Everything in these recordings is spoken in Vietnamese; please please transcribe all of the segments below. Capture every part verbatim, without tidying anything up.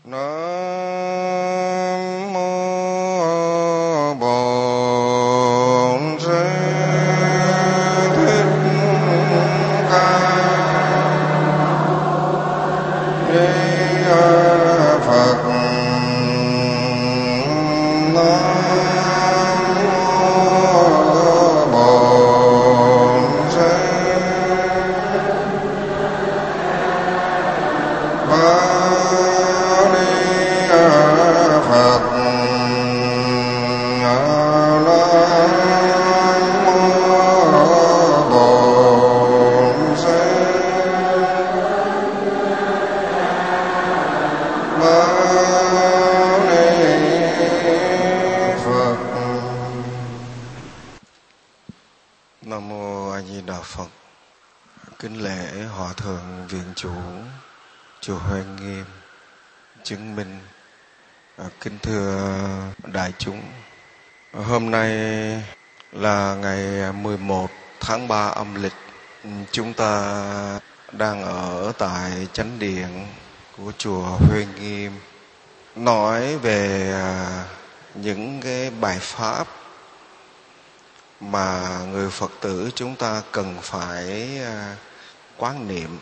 Nam mô Bổn Sư Thích Ca Ni Phật. Nam mô A Di Đà Phật. Kính lễ Hòa thượng Viện Chủ chùa Huệ Nghiêm chứng minh. Kính thưa đại chúng, hôm nay là ngày mười một tháng ba âm lịch. Chúng ta đang ở tại chánh điện của chùa Huệ Nghiêm, nói về những cái bài pháp mà người Phật tử chúng ta cần phải quán niệm.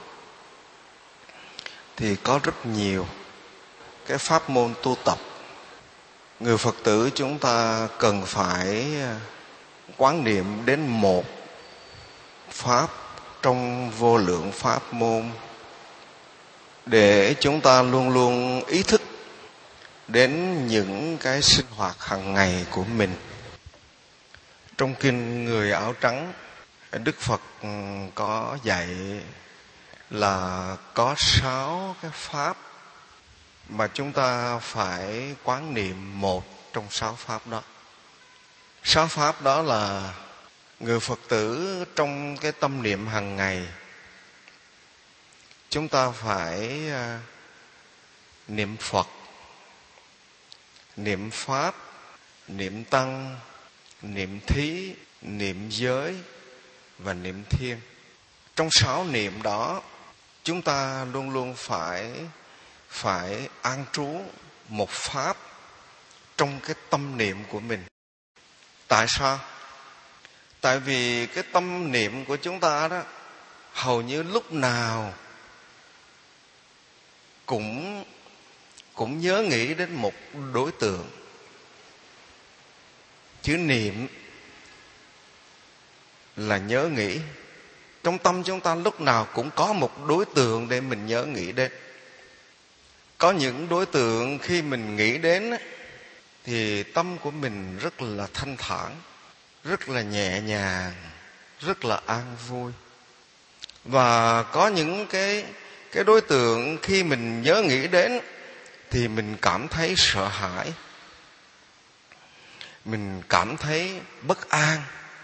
Thì có rất nhiều cái pháp môn tu tập người Phật tử chúng ta cần phải quán niệm đến một pháp trong vô lượng pháp môn, để chúng ta luôn luôn ý thức đến những cái sinh hoạt hàng ngày của mình. Trong kinh Người Áo Trắng, Đức Phật có dạy là có sáu cái pháp mà chúng ta phải quán niệm một trong sáu pháp đó. Sáu pháp đó là người Phật tử trong cái tâm niệm hàng ngày, chúng ta phải niệm Phật, niệm Pháp, niệm Tăng, niệm Thí, niệm Giới và niệm Thiên. Trong sáu niệm đó, chúng ta luôn luôn phải phải an trú một pháp trong cái tâm niệm của mình. Tại sao? Tại vì cái tâm niệm của chúng ta đó hầu như lúc nào cũng cũng nhớ nghĩ đến một đối tượng. Chữ niệm là nhớ nghĩ. Trong tâm chúng ta lúc nào cũng có một đối tượng để mình nhớ nghĩ đến. Có những đối tượng khi mình nghĩ đến thì tâm của mình rất là thanh thản, rất là nhẹ nhàng, rất là an vui. Và có những cái, cái đối tượng khi mình nhớ nghĩ đến thì mình cảm thấy sợ hãi, mình cảm thấy bất an.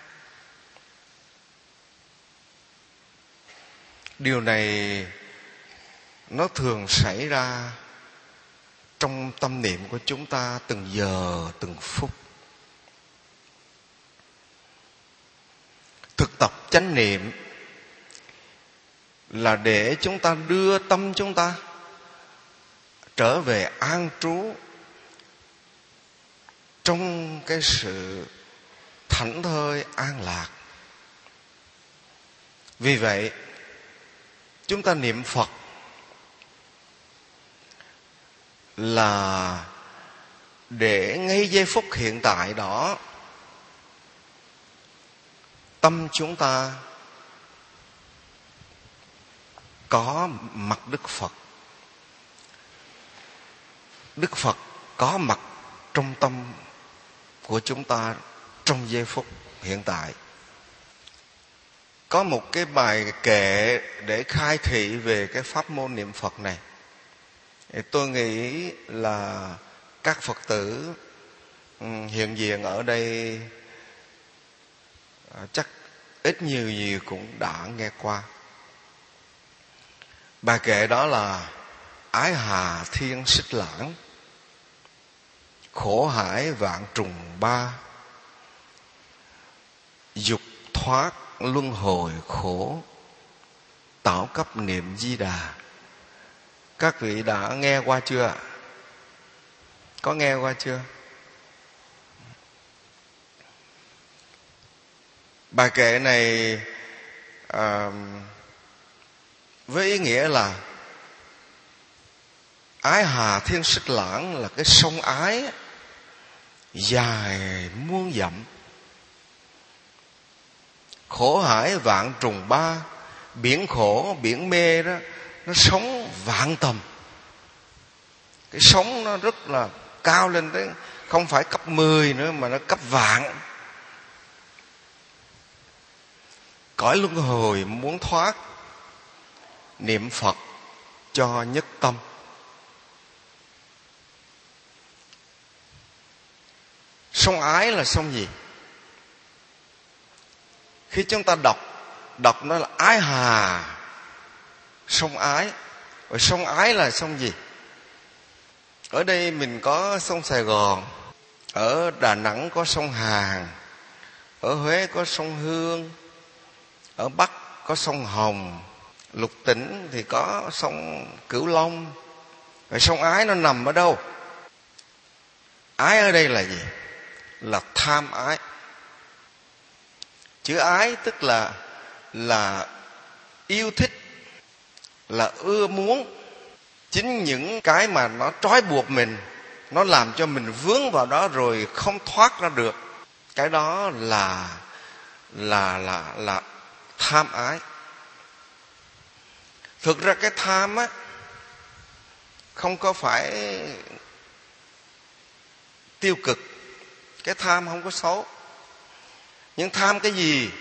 Điều này nó thường xảy ra trong tâm niệm của chúng ta từng giờ, từng phút. Thực tập chánh niệm là để chúng ta đưa tâm chúng ta trở về an trú trong cái sự thảnh thơi an lạc. Vì vậy, chúng ta niệm Phật là để ngay giây phút hiện tại đó, tâm chúng ta có mặt Đức Phật. Đức Phật có mặt trong tâm của chúng ta trong giây phút hiện tại. Có một cái bài kệ để khai thị về cái pháp môn niệm Phật này. Tôi nghĩ là các Phật tử hiện diện ở đây chắc ít nhiều nhiều cũng đã nghe qua. Bài kệ đó là: ái hà thiên xích lãng, khổ hải vạn trùng ba, dục thoát luân hồi khổ, tạo cấp niệm Di Đà. Các vị đã nghe qua chưa? Có nghe qua chưa? Bài kệ này à, với ý nghĩa là ái hà thiên xích lãng là cái sông ái dài muôn dặm, khổ hải vạn trùng ba, biển khổ biển mê đó, nó sống vạn tầm. Cái sóng nó rất là cao lên tới không phải cấp mười nữa mà nó cấp vạn. Cõi luân hồi muốn thoát, niệm Phật cho nhất tâm. Sông ái là sông gì? Khi chúng ta đọc Đọc nó là ái hà, sông ái. Rồi sông ái là sông gì? Ở đây mình có sông Sài Gòn, ở Đà Nẵng có sông Hàn, ở Huế có sông Hương, ở Bắc có sông Hồng, Lục Tỉnh thì có sông Cửu Long. Rồi sông ái nó nằm ở đâu? Ái ở đây là gì? Là tham ái. Chữ ái tức là là yêu thích, là ưa muốn. Chính những cái mà nó trói buộc mình, nó làm cho mình vướng vào đó rồi không thoát ra được, cái đó là là là là tham ái. Thực ra cái tham á không có phải tiêu cực, cái tham không có xấu. Nhưng tham cái gì?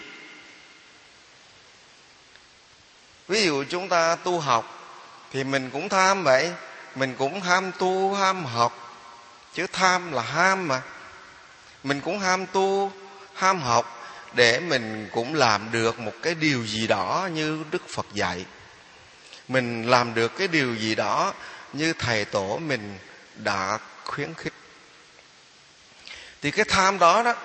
Ví dụ chúng ta tu học thì mình cũng tham vậy, mình cũng ham tu ham học, chứ tham là ham mà. Mình cũng ham tu ham học để mình cũng làm được một cái điều gì đó như Đức Phật dạy, mình làm được cái điều gì đó như thầy tổ mình đã khuyến khích. Thì cái tham đó đó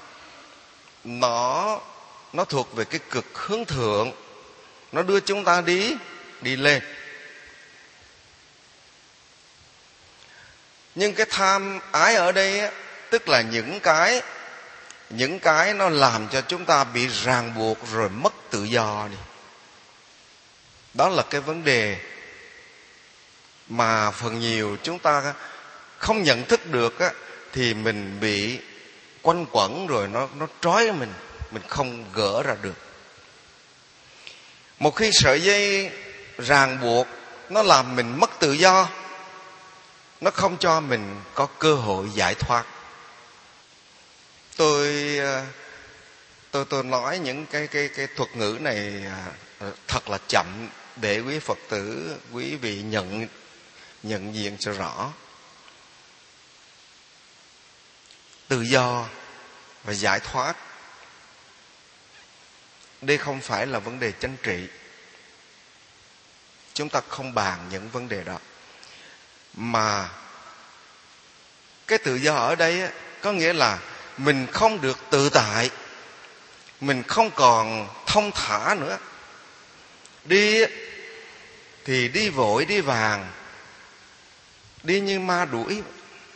nó nó thuộc về cái cực hướng thượng, nó đưa chúng ta đi đi lên. Nhưng cái tham ái ở đây á, tức là những cái những cái nó làm cho chúng ta bị ràng buộc rồi mất tự do đi. Đó là cái vấn đề mà phần nhiều chúng ta không nhận thức được á, thì mình bị quanh quẩn rồi nó nó trói mình, mình không gỡ ra được. Một khi sợi dây ràng buộc nó làm mình mất tự do, nó không cho mình có cơ hội giải thoát. Tôi tôi tôi nói những cái cái cái thuật ngữ này thật là chậm để quý Phật tử, quý vị nhận nhận diện cho rõ. Tự do và giải thoát, đây không phải là vấn đề chính trị. Chúng ta không bàn những vấn đề đó. Mà cái tự do ở đây á, có nghĩa là mình không được tự tại, mình không còn thông thả nữa. Đi thì đi vội đi vàng, đi như ma đuổi.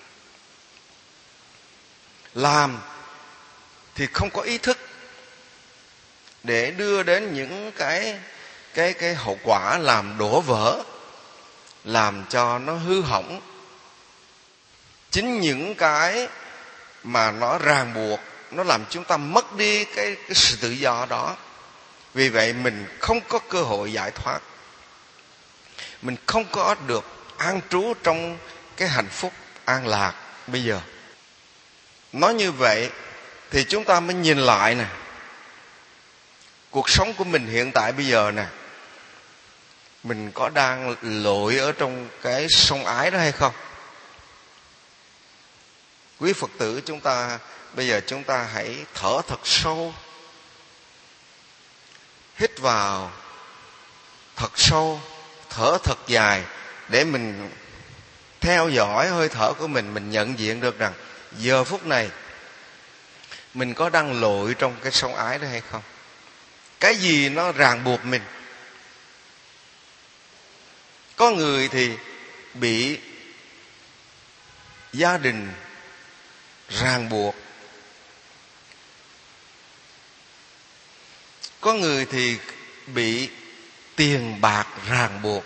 Làm thì không có ý thức để đưa đến những cái cái cái hậu quả làm đổ vỡ, làm cho nó hư hỏng. Chính những cái mà nó ràng buộc, nó làm chúng ta mất đi cái, cái sự tự do đó. Vì vậy mình không có cơ hội giải thoát, mình không có được an trú trong cái hạnh phúc an lạc bây giờ. Nói như vậy thì chúng ta mới nhìn lại nè, cuộc sống của mình hiện tại bây giờ nè, mình có đang lội ở trong cái sông ái đó hay không? Quý Phật tử chúng ta bây giờ chúng ta hãy thở thật sâu, hít vào thật sâu, thở thật dài, để mình theo dõi hơi thở của mình, mình nhận diện được rằng giờ phút này mình có đang lội trong cái sông ái đó hay không? Cái gì nó ràng buộc mình? Có người thì bị gia đình ràng buộc, có người thì bị tiền bạc ràng buộc,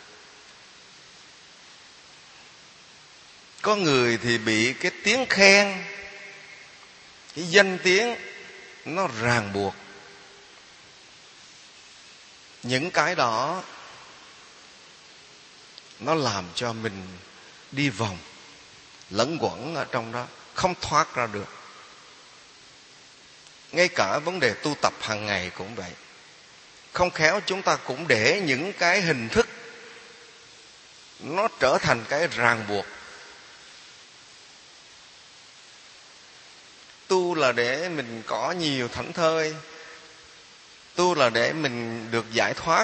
có người thì bị cái tiếng khen, cái danh tiếng nó ràng buộc. Những cái đó nó làm cho mình đi vòng, lẫn quẩn ở trong đó, không thoát ra được. Ngay cả vấn đề tu tập hàng ngày cũng vậy. Không khéo chúng ta cũng để những cái hình thức nó trở thành cái ràng buộc. Tu là để mình có nhiều thảnh thơi, tu là để mình được giải thoát.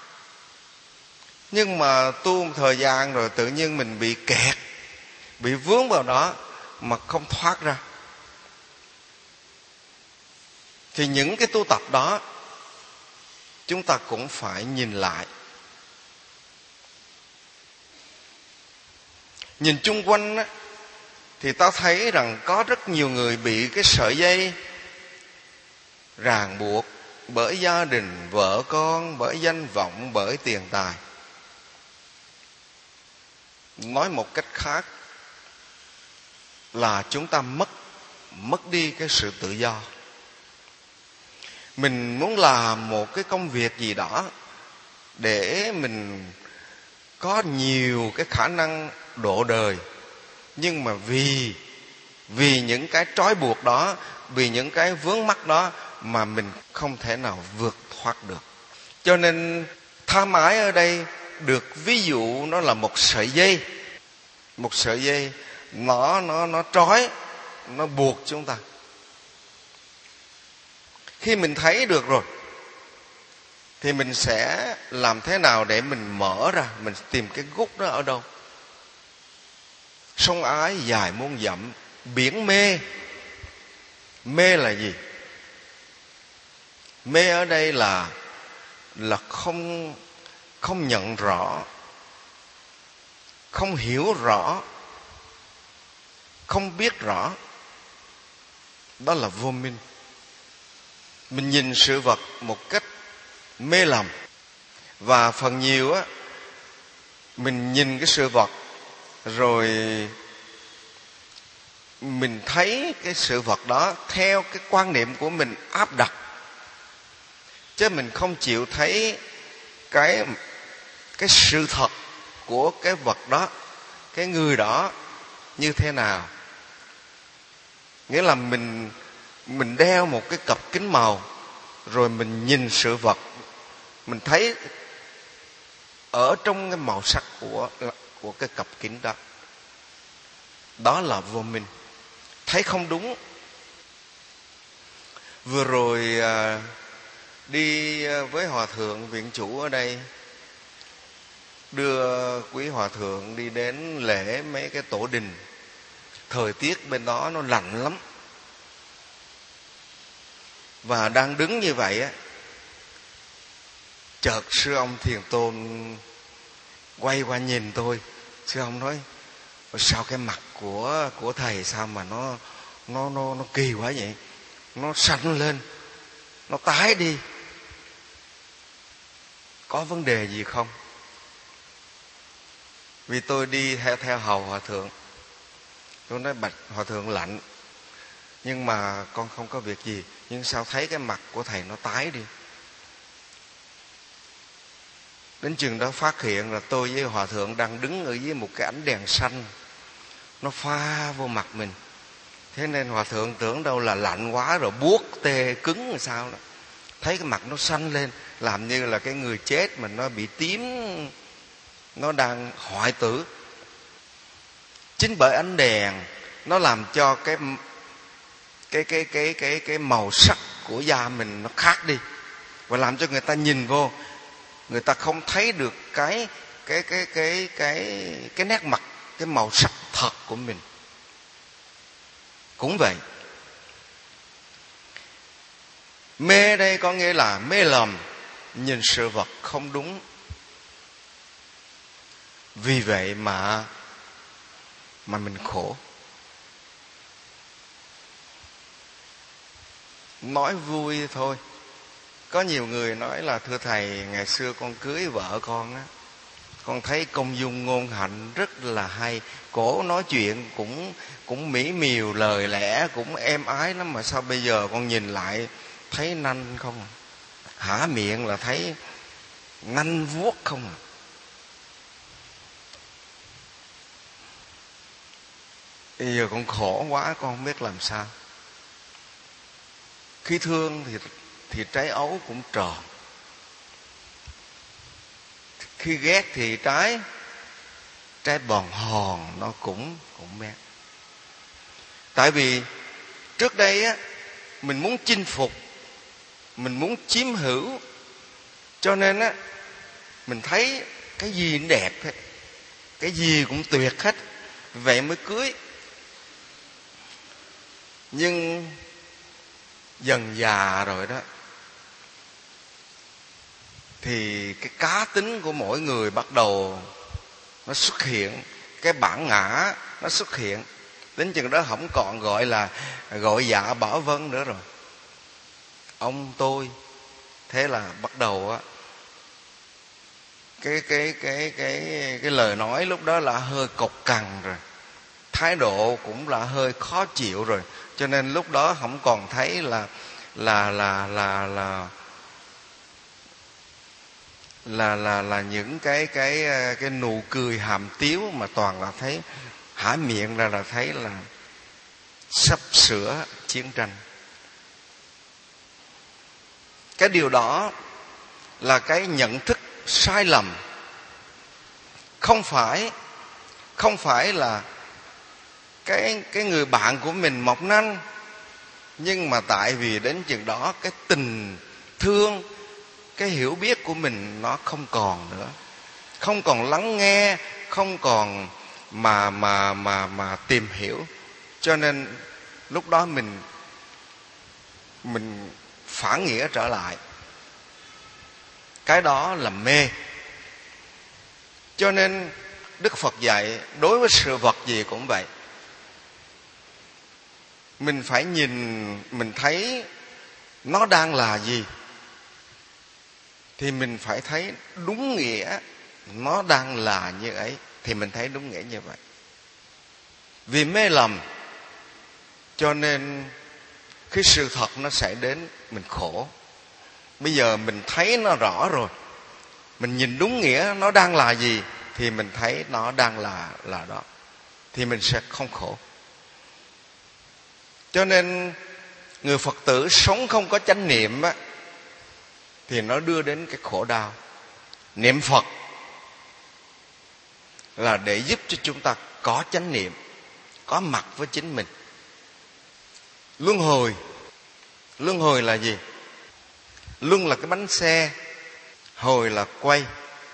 Nhưng mà tu một thời gian rồi tự nhiên mình bị kẹt, bị vướng vào đó mà không thoát ra. Thì những cái tu tập đó chúng ta cũng phải nhìn lại. Nhìn chung quanh á, thì ta thấy rằng có rất nhiều người bị cái sợi dây ràng buộc bởi gia đình, vợ con, bởi danh vọng, bởi tiền tài. Nói một cách khác là chúng ta mất mất đi cái sự tự do. Mình muốn làm một cái công việc gì đó để mình có nhiều cái khả năng độ đời, nhưng mà vì vì những cái trói buộc đó, vì những cái vướng mắc đó mà mình không thể nào vượt thoát được. Cho nên tham ái ở đây được ví dụ nó là một sợi dây, một sợi dây nó nó nó trói, nó buộc chúng ta. Khi mình thấy được rồi thì mình sẽ làm thế nào để mình mở ra, mình tìm cái gút đó ở đâu. Sông ái dài muôn dặm, biển mê. Mê là gì? Mê ở đây là là không không nhận rõ, không hiểu rõ, không biết rõ. Đó là vô minh. Mình nhìn sự vật một cách mê lầm. Và phần nhiều á, mình nhìn cái sự vật rồi mình thấy cái sự vật đó theo cái quan niệm của mình áp đặt, chứ mình không chịu thấy cái cái sự thật của cái vật đó, cái người đó như thế nào. Nghĩa là mình mình đeo một cái cặp kính màu, rồi mình nhìn sự vật, mình thấy ở trong cái màu sắc của của cái cặp kính đó. Đó là vô minh, thấy không đúng. Vừa rồi à, đi với hòa thượng viện chủ ở đây, đưa quý hòa thượng đi đến lễ mấy cái tổ đình. Thời tiết bên đó nó lạnh lắm, và đang đứng như vậy á, chợt sư ông Thiền Tôn quay qua nhìn tôi. Sư ông nói: sao cái mặt của của thầy sao mà nó nó nó nó kỳ quá vậy? Nó xanh lên, nó tái đi. Có vấn đề gì không? Vì tôi đi theo theo hầu hòa thượng. Tôi nói: bạch hòa thượng, lạnh, nhưng mà con không có việc gì. Nhưng sao thấy cái mặt của thầy nó tái đi? Đến chừng đó phát hiện là tôi với hòa thượng đang đứng ở dưới một cái ánh đèn xanh, nó pha vô mặt mình. Thế nên hòa thượng tưởng đâu là lạnh quá rồi buốt tê cứng làm sao đó. Thấy cái mặt nó xanh lên, làm như là cái người chết mà nó bị tím, nó đang hoại tử. Chính bởi ánh đèn nó làm cho cái cái cái cái cái cái màu sắc của da mình nó khác đi, và làm cho người ta nhìn vô, người ta không thấy được cái cái cái cái cái cái nét mặt, cái màu sắc thật của mình. Cũng vậy, mê đây có nghĩa là mê lầm, nhìn sự vật không đúng. Vì vậy mà mà mình khổ. Nói vui thôi. Có nhiều người nói là thưa thầy, ngày xưa con cưới vợ con á, con thấy công dung ngôn hạnh rất là hay, cổ nói chuyện cũng cũng mỹ miều, lời lẽ cũng êm ái lắm, mà sao bây giờ con nhìn lại thấy nanh không à? Há miệng là thấy nanh vuốt không à? Bây giờ con khổ quá, con không biết làm sao. Khi thương thì thì trái ấu cũng tròn, khi ghét thì trái trái bòn hòn nó cũng cũng mét. Tại vì trước đây á, mình muốn chinh phục, mình muốn chiếm hữu, cho nên á mình thấy cái gì cũng đẹp hết, cái gì cũng tuyệt hết, vậy mới cưới. Nhưng dần già rồi đó thì cái cá tính của mỗi người bắt đầu nó xuất hiện, cái bản ngã nó xuất hiện. Đến chừng đó không còn gọi là gọi dạ bảo vâng nữa rồi, ông tôi. Thế là bắt đầu á, cái cái cái cái cái lời nói lúc đó là hơi cộc cằn rồi, thái độ cũng là hơi khó chịu rồi. Cho nên lúc đó không còn thấy là là là là là là là là những cái cái cái nụ cười hàm tiếu, mà toàn là thấy há miệng ra là thấy là sắp sửa chiến tranh. Cái điều đó là cái nhận thức sai lầm. Không phải không phải là cái cái người bạn của mình mọc nanh, nhưng mà tại vì đến chừng đó cái tình thương, cái hiểu biết của mình nó không còn nữa, không còn lắng nghe, không còn mà mà mà mà tìm hiểu. Cho nên lúc đó mình mình phản nghĩa trở lại. Cái đó là mê. Cho nên Đức Phật dạy đối với sự vật gì cũng vậy. Mình phải nhìn, mình thấy nó đang là gì thì mình phải thấy đúng nghĩa nó đang là như ấy, thì mình thấy đúng nghĩa như vậy. Vì mê lầm cho nên khi sự thật nó xảy đến mình khổ. Bây giờ mình thấy nó rõ rồi, mình nhìn đúng nghĩa nó đang là gì thì mình thấy nó đang là là đó, thì mình sẽ không khổ. Cho nên người Phật tử sống không có chánh niệm á, thì nó đưa đến cái khổ đau. Niệm Phật là để giúp cho chúng ta có chánh niệm, có mặt với chính mình. Luân hồi, luân hồi là gì? Luân là cái bánh xe, hồi là quay.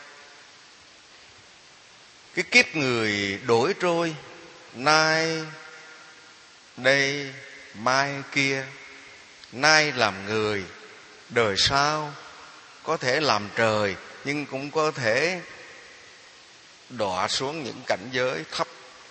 Cái kiếp người đổi trôi, nay đây mai kia. Nay làm người, đời sau có thể làm trời, nhưng cũng có thể đọa xuống những cảnh giới thấp.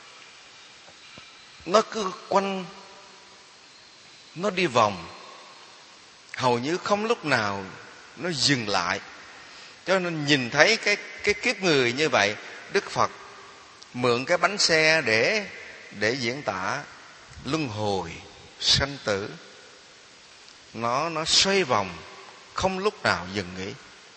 Nó cứ quanh, nó đi vòng, hầu như không lúc nào nó dừng lại. Cho nên nhìn thấy cái cái kiếp người như vậy, Đức Phật mượn cái bánh xe để để diễn tả luân hồi sanh tử. Nó nó xoay vòng, không lúc nào dừng nghỉ.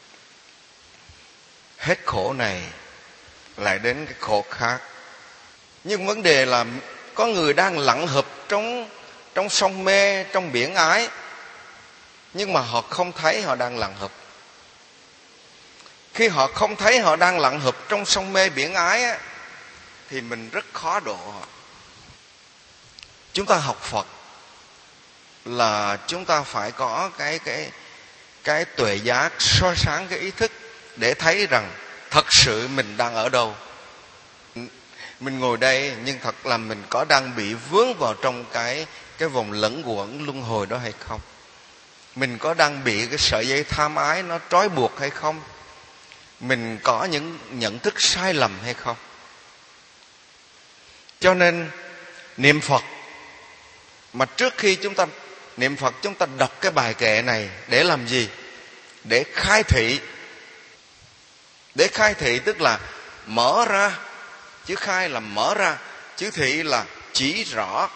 Hết khổ này lại đến cái khổ khác. Nhưng vấn đề là có người đang lặn hụp trong trong sông mê, trong biển ái, nhưng mà họ không thấy họ đang lặn hụp. Khi họ không thấy họ đang lặn hụp trong sông mê biển ái á, thì mình rất khó độ họ. Chúng ta học Phật là chúng ta phải có cái cái cái tuệ giác soi sáng cái ý thức để thấy rằng thật sự mình đang ở đâu. Mình ngồi đây nhưng thật là mình có đang bị vướng vào trong cái cái vòng lẫn quẩn luân hồi đó hay không? Mình có đang bị cái sợi dây tham ái nó trói buộc hay không? Mình có những nhận thức sai lầm hay không? Cho nên niệm Phật, mà trước khi chúng ta niệm Phật, chúng ta đọc cái bài kệ này để làm gì? Để khai thị. Để khai thị tức là mở ra. Chữ khai là mở ra, chữ thị là chỉ rõ.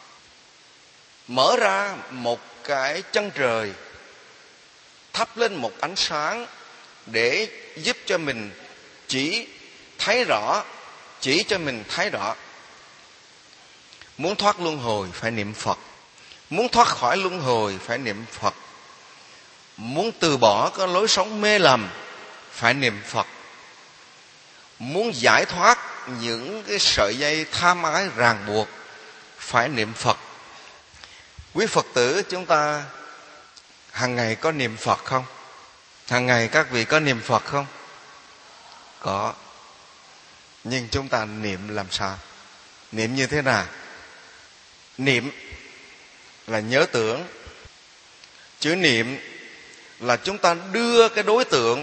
Mở ra một cái chân trời, thắp lên một ánh sáng để giúp cho mình chỉ thấy rõ, chỉ cho mình thấy rõ. Muốn thoát luân hồi phải niệm Phật. Muốn thoát khỏi luân hồi phải niệm Phật. Muốn từ bỏ cái lối sống mê lầm phải niệm Phật. Muốn giải thoát những cái sợi dây tham ái ràng buộc phải niệm Phật. Quý Phật tử chúng ta hàng ngày có niệm Phật không? Hàng ngày các vị có niệm Phật không? Có. Nhưng chúng ta niệm làm sao? Niệm như thế nào? Niệm là nhớ tưởng. Chữ niệm là chúng ta đưa cái đối tượng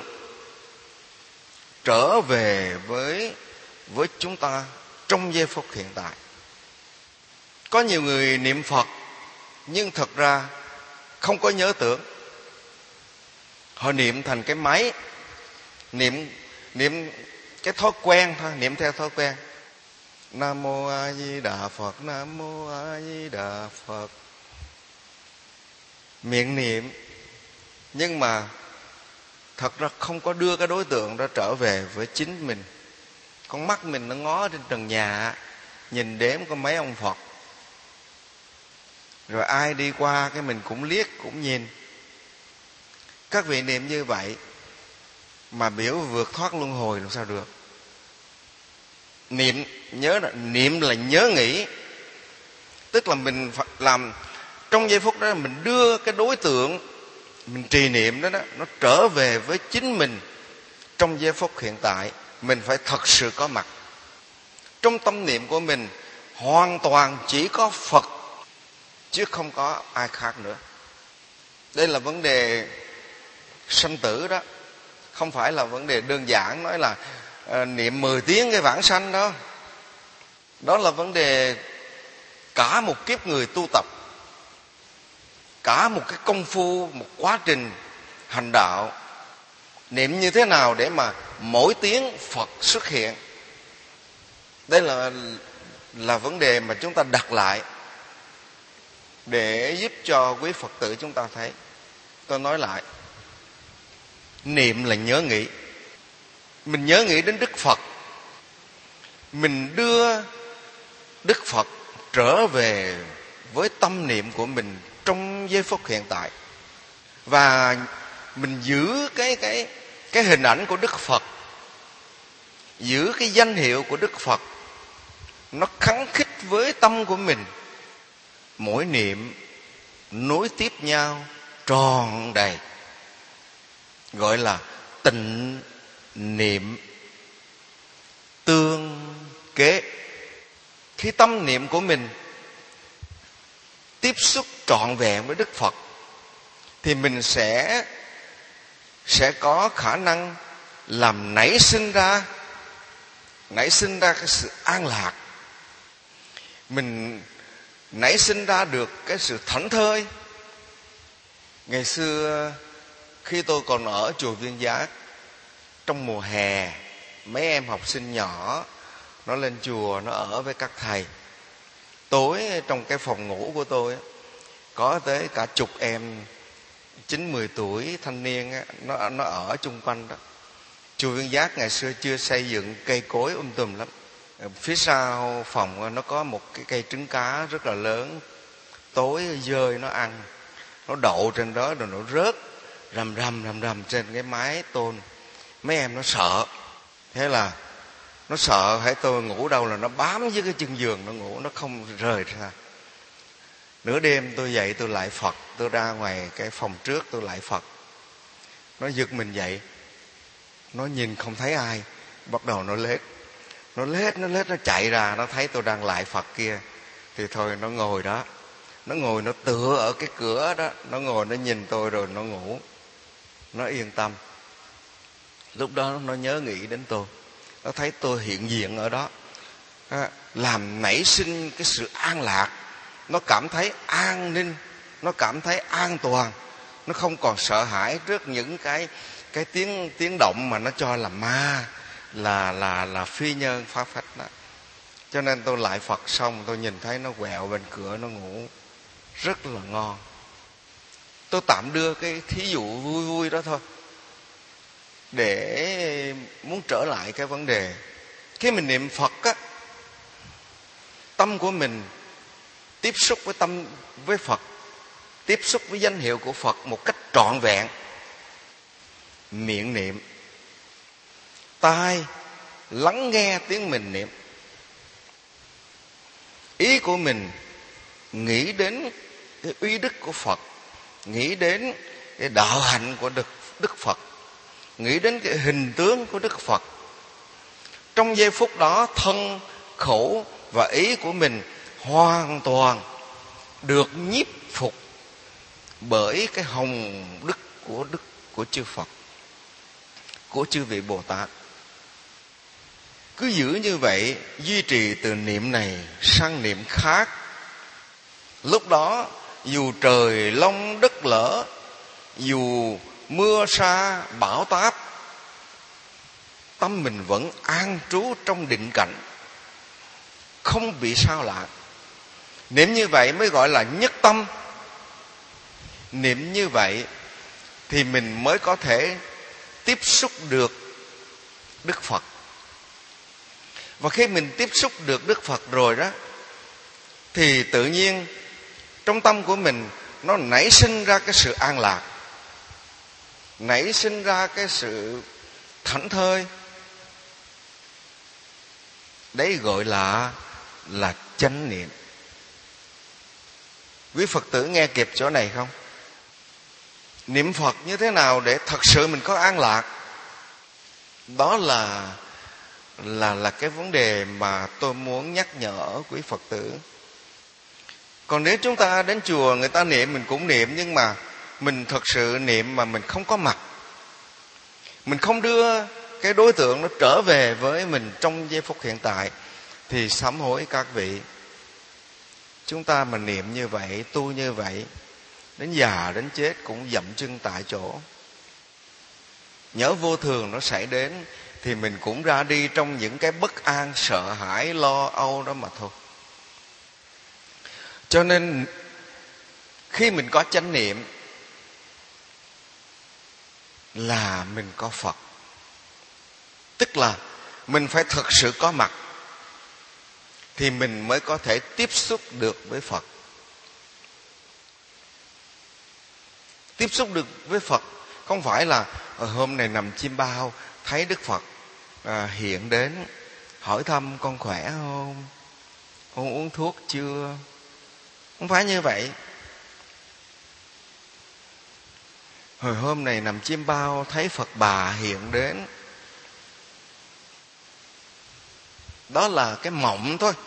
trở về với với chúng ta trong giây phút hiện tại. Có nhiều người niệm Phật nhưng thật ra không có nhớ tưởng. Họ niệm thành cái máy, niệm niệm cái thói quen thôi, niệm theo thói quen. Nam mô A Di Đà Phật, Nam mô A Di Đà Phật. Miệng niệm nhưng mà thật ra không có đưa cái đối tượng đó trở về với chính mình. Con mắt mình nó ngó trên trần nhà, nhìn đếm có mấy ông Phật. Rồi ai đi qua cái mình cũng liếc, cũng nhìn. Các vị niệm như vậy mà biểu vượt thoát luân hồi làm sao được? Niệm, nhớ là niệm là nhớ nghĩ. Tức là mình phải làm trong giây phút đó, mình đưa cái đối tượng mình trì niệm đó, đó nó trở về với chính mình trong giây phút hiện tại. Mình phải thật sự có mặt. Trong tâm niệm của mình hoàn toàn chỉ có Phật, chứ không có ai khác nữa. Đây là vấn đề sanh tử đó. Không phải là vấn đề đơn giản nói là uh, niệm mười tiếng cái vãng sanh đó. Đó là vấn đề cả một kiếp người tu tập, cả một cái công phu, một quá trình hành đạo. Niệm như thế nào để mà mỗi tiếng Phật xuất hiện? Đây là là vấn đề mà chúng ta đặt lại để giúp cho quý Phật tử chúng ta thấy. Tôi nói lại, niệm là nhớ nghĩ. Mình nhớ nghĩ đến Đức Phật, mình đưa Đức Phật trở về với tâm niệm của mình trong giây phút hiện tại, và mình giữ cái cái cái hình ảnh của Đức Phật, giữ cái danh hiệu của Đức Phật, nó khăng khít với tâm của mình. Mỗi niệm nối tiếp nhau tròn đầy, gọi là tịnh niệm tương kế. Khi tâm niệm của mình tiếp xúc trọn vẹn với Đức Phật thì mình sẽ sẽ có khả năng làm nảy sinh ra nảy sinh ra cái sự an lạc. Mình nảy sinh ra được cái sự thảnh thơi. Ngày xưa khi tôi còn ở chùa Viên Giác, trong mùa hè, mấy em học sinh nhỏ nó lên chùa, nó ở với các thầy. Tối trong cái phòng ngủ của tôi có tới cả chục em chín mười tuổi thanh niên á, nó nó ở chung quanh đó. Chùa Viên Giác ngày xưa chưa xây dựng cây cối um tùm lắm. Phía sau phòng nó có một cái cây trứng cá rất là lớn. Tối dơi nó ăn, nó đậu trên đó rồi nó rớt rầm rầm rầm rầm trên cái mái tôn. Mấy em nó sợ, thế là nó sợ hãy tôi ngủ đâu là nó bám với cái chân giường nó ngủ, nó không rời ra. Nửa đêm tôi dậy tôi lại Phật, tôi ra ngoài cái phòng trước tôi lại Phật. Nó giật mình dậy, nó nhìn không thấy ai, bắt đầu nó lết nó lết nó lết nó chạy ra, nó thấy tôi đang lại Phật kia thì thôi nó ngồi đó, nó ngồi nó tựa ở cái cửa đó, nó ngồi nó nhìn tôi rồi nó ngủ, nó yên tâm. Lúc đó nó nhớ nghĩ đến tôi, nó thấy tôi hiện diện ở đó, à, làm nảy sinh cái sự an lạc. Nó cảm thấy an ninh, nó cảm thấy an toàn, nó không còn sợ hãi trước những cái cái tiếng tiếng động mà nó cho là ma, là là là phi nhân phá phách đó. Cho nên tôi lại Phật xong tôi nhìn thấy nó quẹo bên cửa nó ngủ rất là ngon. Tôi tạm đưa cái thí dụ vui vui đó thôi, để muốn trở lại cái vấn đề. Khi mình niệm Phật á, tâm của mình tiếp xúc với tâm với Phật, tiếp xúc với danh hiệu của Phật một cách trọn vẹn. Miệng niệm, tai lắng nghe tiếng mình niệm, ý của mình nghĩ đến cái uy đức của Phật, nghĩ đến cái đạo hạnh của Đức, Đức Phật, nghĩ đến cái hình tướng của Đức Phật. Trong giây phút đó, thân, khẩu và ý của mình hoàn toàn được nhiếp phục bởi cái hồng đức của Đức của chư Phật, của chư vị Bồ Tát. Cứ giữ như vậy, duy trì từ niệm này sang niệm khác. Lúc đó dù trời long đất lở, dù mưa sa bão táp, tâm mình vẫn an trú trong định cảnh, không bị sao lãng. Niệm như vậy mới gọi là nhất tâm. Niệm như vậy thì mình mới có thể tiếp xúc được Đức Phật. Và khi mình tiếp xúc được Đức Phật rồi đó, thì tự nhiên trong tâm của mình nó nảy sinh ra cái sự an lạc, nảy sinh ra cái sự thảnh thơi. Đấy gọi là là chánh niệm. Quý Phật tử nghe kịp chỗ này không? Niệm Phật như thế nào để thật sự mình có an lạc? Đó là là là cái vấn đề mà tôi muốn nhắc nhở quý Phật tử. Còn nếu chúng ta đến chùa người ta niệm mình cũng niệm, nhưng mà mình thật sự niệm mà mình không có mặt, mình không đưa cái đối tượng nó trở về với mình trong giây phút hiện tại, thì sám hối các vị. Chúng ta mà niệm như vậy, tu như vậy, đến già đến chết cũng dậm chân tại chỗ. Nhớ vô thường nó xảy đến thì mình cũng ra đi trong những cái bất an, sợ hãi, lo âu đó mà thôi. Cho nên khi mình có chánh niệm là mình có Phật. Tức là mình phải thực sự có mặt thì mình mới có thể tiếp xúc được với Phật. Tiếp xúc được với Phật không phải là hôm này nằm chim bao thấy Đức Phật à, hiện đến hỏi thăm con khỏe không, con uống thuốc chưa. Không phải như vậy. Hồi hôm này nằm chim bao thấy Phật bà hiện đến, đó là cái mộng thôi.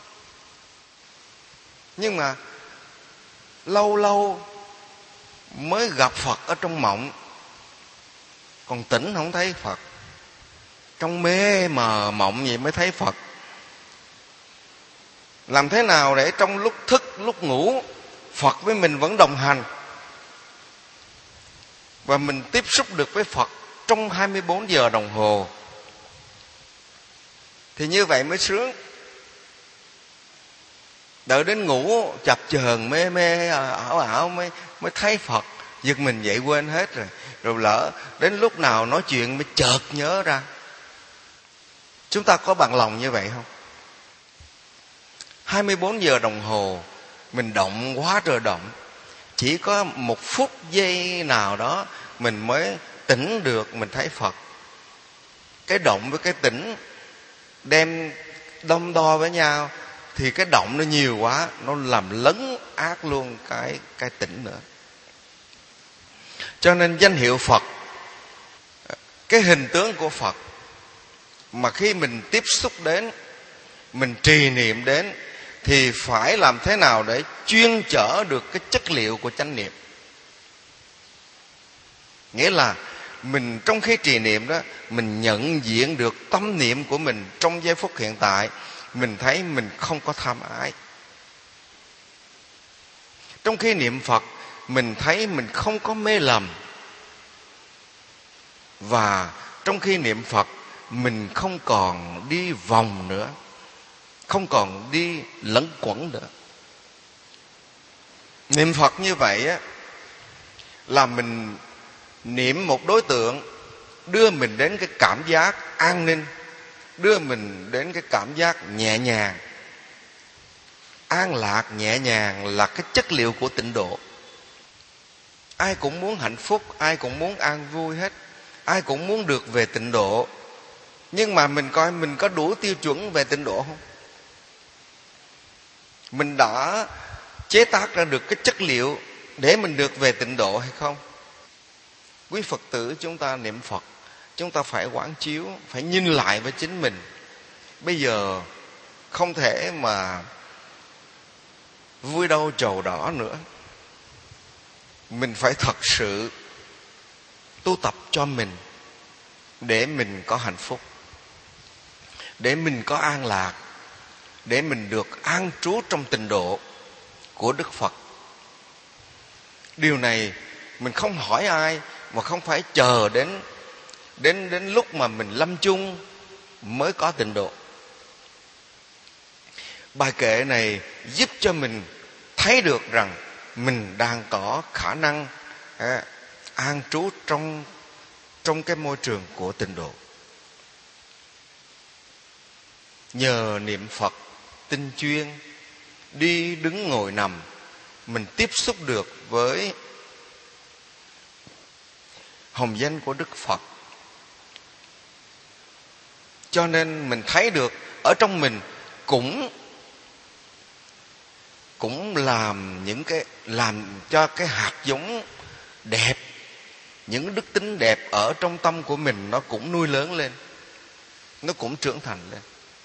Nhưng mà lâu lâu mới gặp Phật ở trong mộng, còn tỉnh không thấy Phật. Trong mê mờ mộng gì mới thấy Phật. Làm thế nào để trong lúc thức, lúc ngủ, Phật với mình vẫn đồng hành, và mình tiếp xúc được với Phật trong hai mươi bốn giờ đồng hồ, thì như vậy mới sướng. Đợi đến ngủ chập chờn mê mê ảo ảo mới mới thấy Phật, giật mình dậy quên hết rồi. Rồi lỡ đến lúc nào nói chuyện mới chợt nhớ ra. Chúng ta có bằng lòng như vậy không? hai mươi bốn giờ đồng hồ mình động quá trời động, chỉ có một phút giây nào đó mình mới tỉnh được, mình thấy Phật. Cái động với cái tỉnh đem đong đo với nhau thì cái động nó nhiều quá, nó làm lấn át luôn cái cái tỉnh nữa. Cho nên danh hiệu Phật, cái hình tướng của Phật mà khi mình tiếp xúc đến, mình trì niệm đến, thì phải làm thế nào để chuyên chở được cái chất liệu của chánh niệm. Nghĩa là mình trong khi trì niệm đó, mình nhận diện được tâm niệm của mình trong giây phút hiện tại, mình thấy mình không có tham ái. Trong khi niệm Phật, mình thấy mình không có mê lầm. Và trong khi niệm Phật, mình không còn đi vòng nữa, không còn đi lẩn quẩn nữa. Niệm Phật như vậy á, là mình niệm một đối tượng đưa mình đến cái cảm giác an ninh, đưa mình đến cái cảm giác nhẹ nhàng. An lạc, nhẹ nhàng là cái chất liệu của tịnh độ. Ai cũng muốn hạnh phúc, ai cũng muốn an vui hết, ai cũng muốn được về tịnh độ. Nhưng mà mình coi mình có đủ tiêu chuẩn về tịnh độ không? Mình đã chế tác ra được cái chất liệu để mình được về tịnh độ hay không? Quý Phật tử chúng ta niệm Phật, chúng ta phải quán chiếu, phải nhìn lại với chính mình. Bây giờ không thể mà vui đâu trầu đỏ nữa. Mình phải thật sự tu tập cho mình, để mình có hạnh phúc, để mình có an lạc, để mình được an trú trong tịnh độ của Đức Phật. Điều này mình không hỏi ai, mà không phải chờ đến đến đến lúc mà mình lâm chung mới có tịnh độ. Bài kệ này giúp cho mình thấy được rằng mình đang có khả năng à, an trú trong trong cái môi trường của tịnh độ. Nhờ niệm Phật tinh chuyên, đi đứng ngồi nằm, mình tiếp xúc được với hồng danh của Đức Phật. Cho nên mình thấy được ở trong mình cũng cũng làm những cái làm cho cái hạt giống đẹp, những đức tính đẹp ở trong tâm của mình nó cũng nuôi lớn lên, nó cũng trưởng thành lên.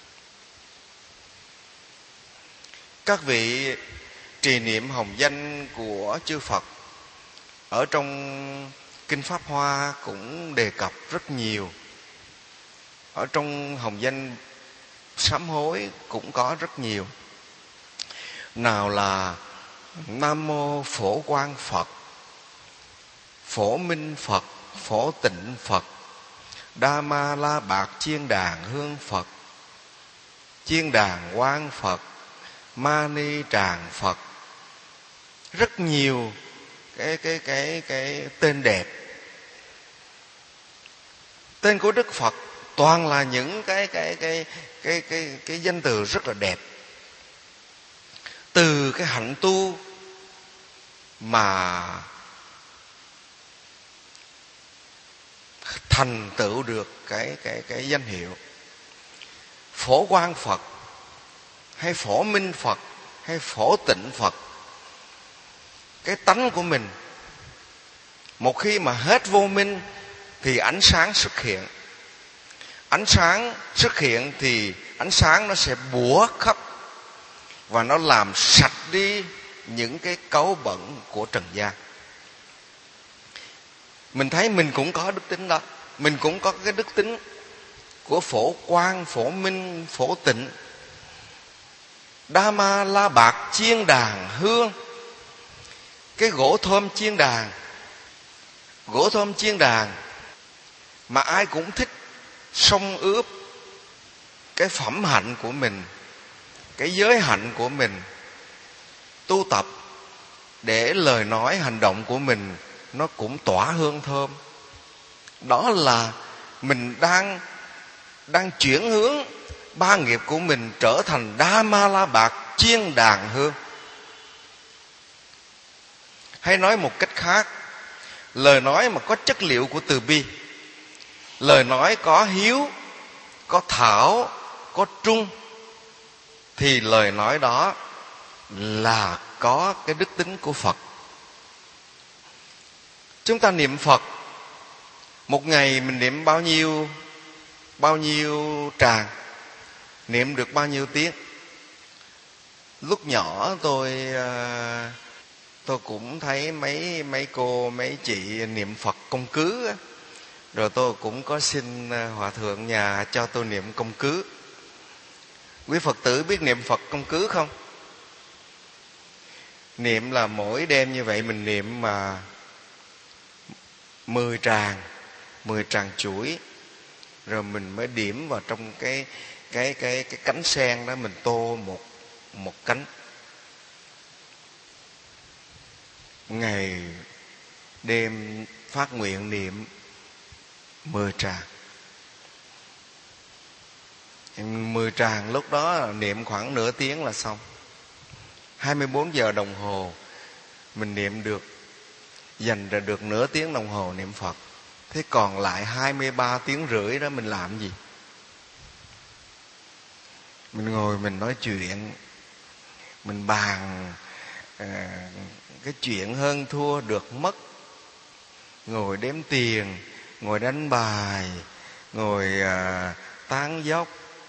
Các vị trì niệm hồng danh của chư Phật ở trong Kinh Pháp Hoa cũng đề cập rất nhiều. Ở trong hồng danh sám hối cũng có rất nhiều. Nào là Nam Mô Phổ Quang Phật, Phổ Minh Phật, Phổ Tịnh Phật, Đa Ma La Bạc Chiên Đàn Hương Phật, Chiên Đàn Quang Phật, Ma Ni Tràng Phật. Rất nhiều cái cái cái cái tên đẹp. Tên của Đức Phật toàn là những cái cái cái cái cái cái danh từ rất là đẹp. Từ cái hạnh tu mà thành tựu được cái cái cái danh hiệu Phổ Quang Phật, hay Phổ Minh Phật, hay Phổ Tịnh Phật. Cái tánh của mình một khi mà hết vô minh thì ánh sáng xuất hiện. Ánh sáng xuất hiện thì ánh sáng nó sẽ bủa khắp và nó làm sạch đi những cái cáu bẩn của trần gian. Mình thấy mình cũng có đức tính đó. Mình cũng có cái đức tính của Phổ Quang, Phổ Minh, Phổ Tịnh. Đa Ma La Bạc Chiên Đàn Hương. Cái gỗ thơm chiên đàn, gỗ thơm chiên đàn mà ai cũng thích xông ướp cái phẩm hạnh của mình, cái giới hạnh của mình, tu tập để lời nói hành động của mình nó cũng tỏa hương thơm. Đó là mình đang đang chuyển hướng ba nghiệp của mình trở thành Đa Ma La Bạc Chiên Đàn Hương. Hay nói một cách khác, lời nói mà có chất liệu của từ bi, lời nói có hiếu, có thảo, có trung, thì lời nói đó là có cái đức tính của Phật. Chúng ta niệm Phật, một ngày mình niệm bao nhiêu bao nhiêu tràng, niệm được bao nhiêu tiếng. Lúc nhỏ tôi tôi cũng thấy mấy mấy cô mấy chị niệm Phật công cứ á, rồi tôi cũng có xin hòa thượng nhà cho tôi niệm công cứ. Quý Phật tử biết niệm Phật công cứ không? Niệm là mỗi đêm như vậy mình niệm mà mười tràng, mười tràng chuỗi, rồi mình mới điểm vào trong cái cái cái cái cánh sen đó, mình tô một một cánh. Ngày đêm phát nguyện niệm mười tràng. Mười tràng lúc đó niệm khoảng nửa tiếng là xong. Hai mươi bốn giờ đồng hồ mình niệm được, dành ra được nửa tiếng đồng hồ niệm Phật. Thế còn lại hai mươi ba tiếng rưỡi đó mình làm gì? Mình ngồi mình nói chuyện, mình bàn à, cái chuyện hơn thua được mất, ngồi đếm tiền, ngồi đánh bài, ngồi à, tán dóc.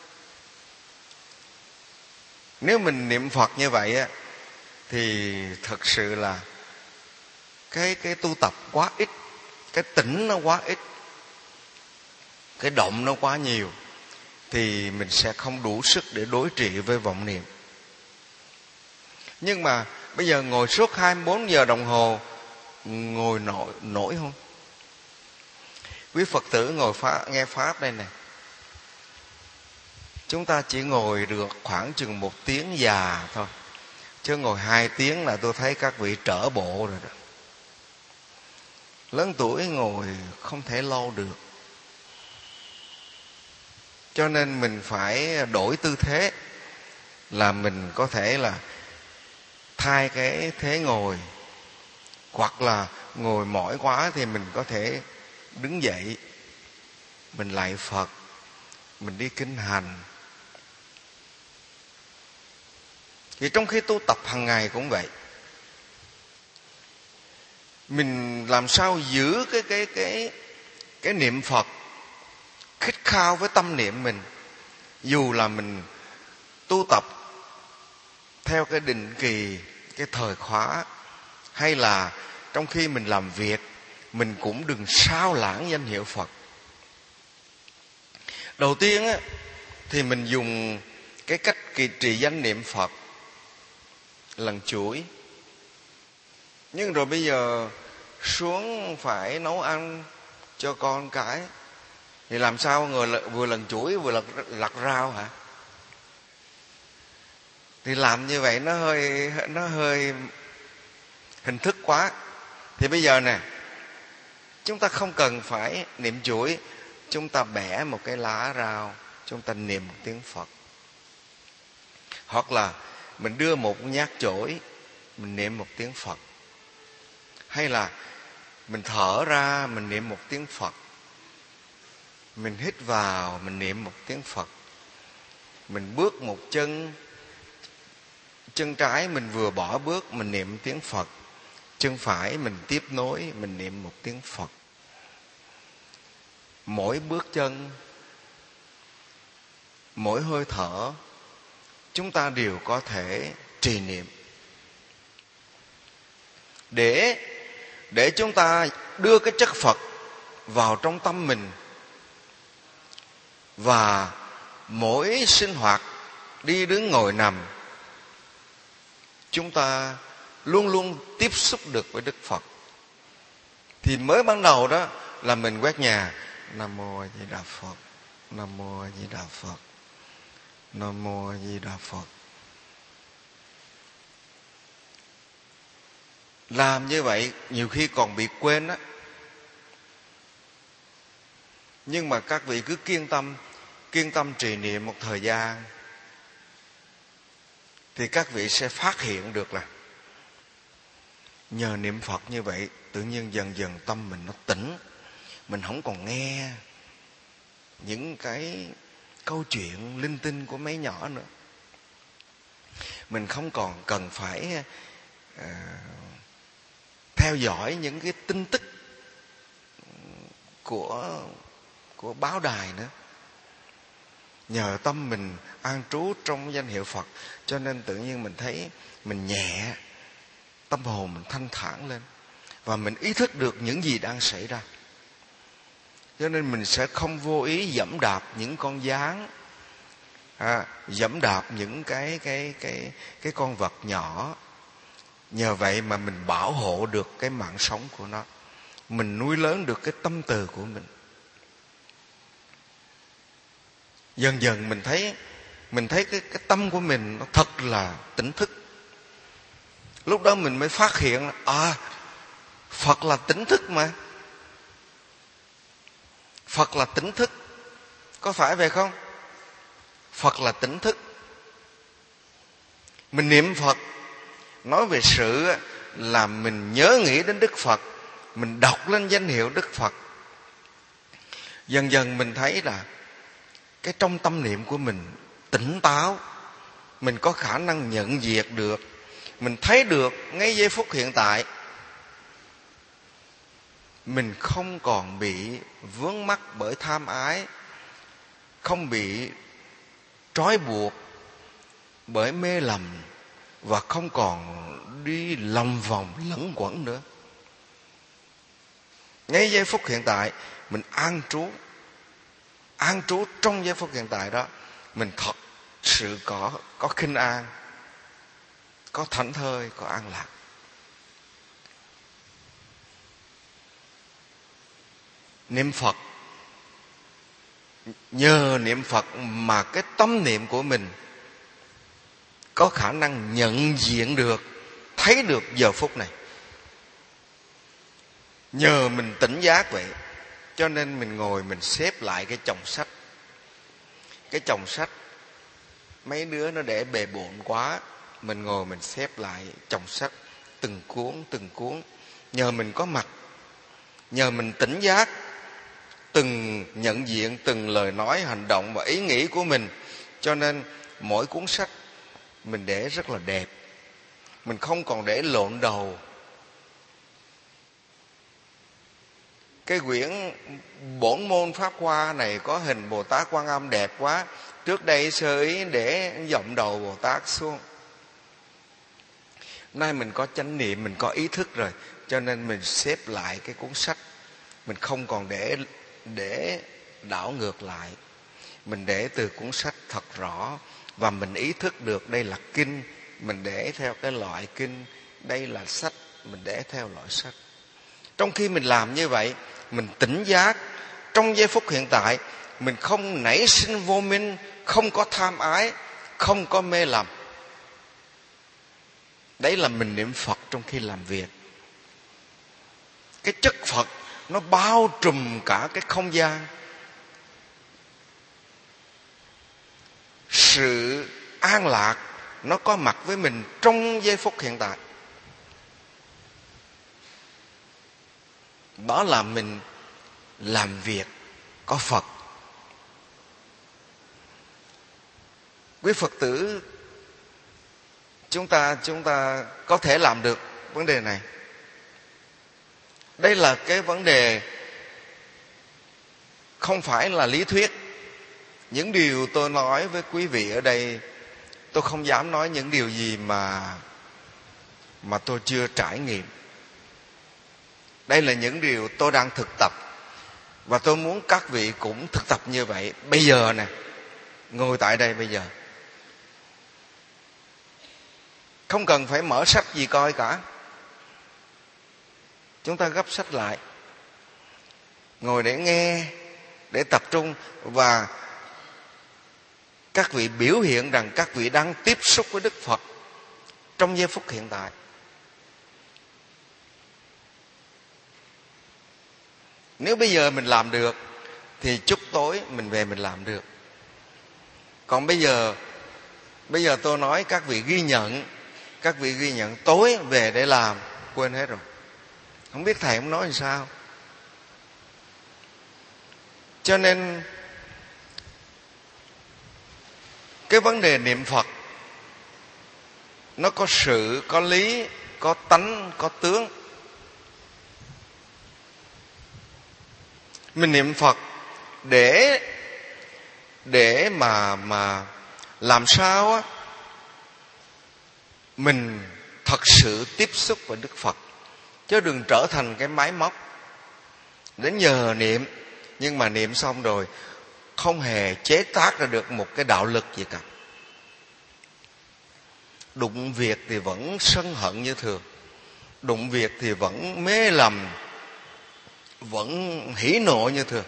Nếu mình niệm Phật như vậy á, thì thật sự là cái cái tu tập quá ít, cái tỉnh nó quá ít, cái động nó quá nhiều, thì mình sẽ không đủ sức để đối trị với vọng niệm. Nhưng mà bây giờ ngồi suốt hai mươi bốn giờ đồng hồ, ngồi nổi nổi không? Quý Phật tử ngồi pháp, nghe pháp đây nè, chúng ta chỉ ngồi được khoảng chừng một tiếng già thôi, chứ ngồi hai tiếng là tôi thấy các vị trở bộ rồi đó. Lớn tuổi ngồi không thể lâu được, cho nên mình phải đổi tư thế, là mình có thể là thay cái thế ngồi, hoặc là ngồi mỏi quá thì mình có thể đứng dậy, mình lạy Phật, mình đi kinh hành. Thì trong khi tu tập hàng ngày cũng vậy, mình làm sao giữ cái cái cái cái niệm Phật khít khao với tâm niệm mình, dù là mình tu tập theo cái định kỳ, cái thời khóa, hay là trong khi mình làm việc, mình cũng đừng sao lãng danh hiệu Phật. Đầu tiên á, thì mình dùng cái cách kỳ trì danh niệm Phật lần chuỗi. Nhưng rồi bây giờ xuống phải nấu ăn cho con cái, thì làm sao người vừa lần chuỗi vừa lật, lật rau hả? Thì làm như vậy nó hơi nó hơi hình thức quá. Thì bây giờ nè, chúng ta không cần phải niệm chuỗi, chúng ta bẻ một cái lá rau, chúng ta niệm một tiếng Phật. Hoặc là mình đưa một nhát chổi, mình niệm một tiếng Phật. Hay là mình thở ra, mình niệm một tiếng Phật. Mình hít vào, mình niệm một tiếng Phật. Mình bước một chân, chân trái mình vừa bỏ bước, mình niệm tiếng Phật. Chân phải mình tiếp nối, mình niệm một tiếng Phật. Mỗi bước chân, mỗi hơi thở, chúng ta đều có thể trì niệm. Để Để chúng ta đưa cái chất Phật vào trong tâm mình. Và mỗi sinh hoạt, đi đứng ngồi nằm, chúng ta luôn luôn tiếp xúc được với Đức Phật. Thì mới ban đầu đó là mình quét nhà, Nam Mô A Di Đà Phật, Nam Mô A Di Đà Phật, Nam Mô A Di Đà Phật. Làm như vậy nhiều khi còn bị quên á. Nhưng mà các vị cứ kiên tâm, kiên tâm trì niệm một thời gian, thì các vị sẽ phát hiện được là nhờ niệm Phật như vậy, tự nhiên dần dần tâm mình nó tỉnh. Mình không còn nghe những cái câu chuyện linh tinh của mấy nhỏ nữa. Mình không còn cần phải uh, theo dõi những cái tin tức của của báo đài nữa. Nhờ tâm mình an trú trong danh hiệu Phật, cho nên tự nhiên mình thấy mình nhẹ, tâm hồn mình thanh thản lên, và mình ý thức được những gì đang xảy ra. Cho nên mình sẽ không vô ý dẫm đạp những con gián à, dẫm đạp những cái cái cái cái con vật nhỏ. Nhờ vậy mà mình bảo hộ được cái mạng sống của nó, mình nuôi lớn được cái tâm từ của mình. Dần dần mình thấy mình thấy cái cái tâm của mình nó thật là tỉnh thức. Lúc đó mình mới phát hiện là à, Phật là tỉnh thức mà. Phật là tỉnh thức, có phải vậy không? Phật là tỉnh thức. Mình niệm Phật, nói về sự là mình nhớ nghĩ đến Đức Phật, mình đọc lên danh hiệu Đức Phật. Dần dần mình thấy là cái trong tâm niệm của mình tỉnh táo, mình có khả năng nhận diện được, mình thấy được ngay giây phút hiện tại. Mình không còn bị vướng mắc bởi tham ái, không bị trói buộc bởi mê lầm, và không còn đi lòng vòng lẫn quẩn nữa. Ngay giây phút hiện tại mình an trú, an trú trong giây phút hiện tại đó, mình thật sự có có khinh an, có thảnh thơi, có an lạc. Niệm Phật, nhờ niệm Phật mà cái tâm niệm của mình có khả năng nhận diện được, thấy được giờ phút này. Nhờ mình tỉnh giác vậy, cho nên mình ngồi mình xếp lại cái chồng sách. Cái chồng sách mấy đứa nó để bề bộn quá, mình ngồi mình xếp lại chồng sách từng cuốn từng cuốn. Nhờ mình có mặt, nhờ mình tỉnh giác, từng nhận diện từng lời nói, hành động và ý nghĩ của mình, cho nên mỗi cuốn sách mình để rất là đẹp. Mình không còn để lộn đầu. Cái quyển Bổn môn Pháp Hoa này có hình Bồ Tát Quan Âm đẹp quá. Trước đây sơ ý để giọng đầu Bồ Tát xuống. Nay mình có chánh niệm, mình có ý thức rồi, cho nên mình xếp lại cái cuốn sách. Mình không còn để để đảo ngược lại. Mình để từ cuốn sách thật rõ, và mình ý thức được đây là kinh, mình để theo cái loại kinh, đây là sách, mình để theo loại sách. Trong khi mình làm như vậy, mình tỉnh giác trong giây phút hiện tại, mình không nảy sinh vô minh, không có tham ái, không có mê lầm. Đấy là mình niệm Phật trong khi làm việc. Cái chất Phật nó bao trùm cả cái không gian. Sự an lạc nó có mặt với mình trong giây phút hiện tại. Đó là mình làm việc có Phật. Quý Phật tử, chúng ta chúng ta có thể làm được vấn đề này. Đây là cái vấn đề không phải là lý thuyết. Những điều tôi nói với quý vị ở đây, tôi không dám nói những điều gì mà mà tôi chưa trải nghiệm. Đây là những điều tôi đang thực tập, và tôi muốn các vị cũng thực tập như vậy. Bây giờ nè, ngồi tại đây bây giờ, không cần phải mở sách gì coi cả. Chúng ta gấp sách lại, ngồi để nghe, để tập trung. Và các vị biểu hiện rằng các vị đang tiếp xúc với Đức Phật trong giây phút hiện tại. Nếu bây giờ mình làm được thì chút tối mình về mình làm được. Còn bây giờ Bây giờ tôi nói các vị ghi nhận, các vị ghi nhận, tối về để làm, quên hết rồi. Không biết thầy không nói làm sao. Cho nên cái vấn đề niệm Phật nó có sự, có lý, có tánh, có tướng. Mình niệm Phật để để mà mà làm sao á mình thật sự tiếp xúc với Đức Phật, chứ đừng trở thành cái máy móc. Đến giờ niệm, nhưng mà niệm xong rồi không hề chế tác ra được một cái đạo lực gì cả. Đụng việc thì vẫn sân hận như thường, đụng việc thì vẫn mê lầm, vẫn hỉ nộ như thường.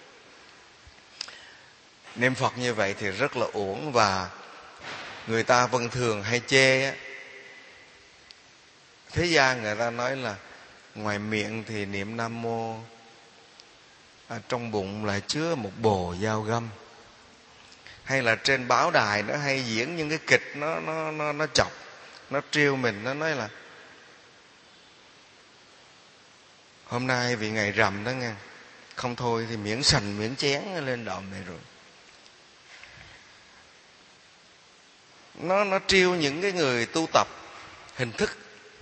Niệm Phật như vậy thì rất là uổng. Và người ta vẫn thường hay chê á, thế gian người ta nói là ngoài miệng thì niệm Nam Mô, à, trong bụng lại chứa một bồ dao găm. Hay là trên báo đài nó hay diễn những cái kịch nó nó nó nó chọc, nó trêu mình, nó nói là hôm nay vì ngày rằm đó nghe, không thôi thì miễn sành miễn chén lên đòn này rồi. Nó nó trêu những cái người tu tập hình thức.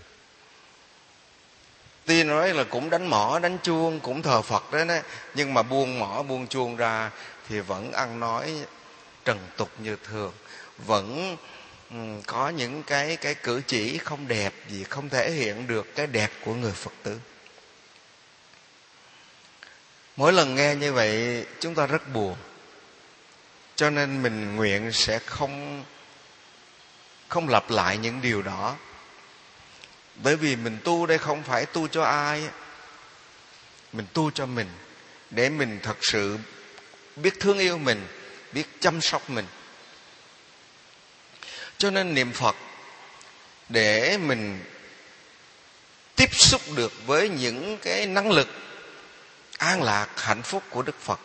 Tuy nói là cũng đánh mõ đánh chuông, cũng thờ Phật đấy, đấy, nhưng mà buông mõ buông chuông ra thì vẫn ăn nói trần tục như thường, vẫn um, có những cái cái cử chỉ không đẹp gì, không thể hiện được cái đẹp của người Phật tử. Mỗi lần nghe như vậy chúng ta rất buồn. Cho nên mình nguyện sẽ không không lặp lại những điều đó. Bởi vì mình tu đây không phải tu cho ai, mình tu cho mình, để mình thật sự biết thương yêu mình, biết chăm sóc mình. Cho nên niệm Phật để mình tiếp xúc được với những cái năng lực an lạc, hạnh phúc của Đức Phật.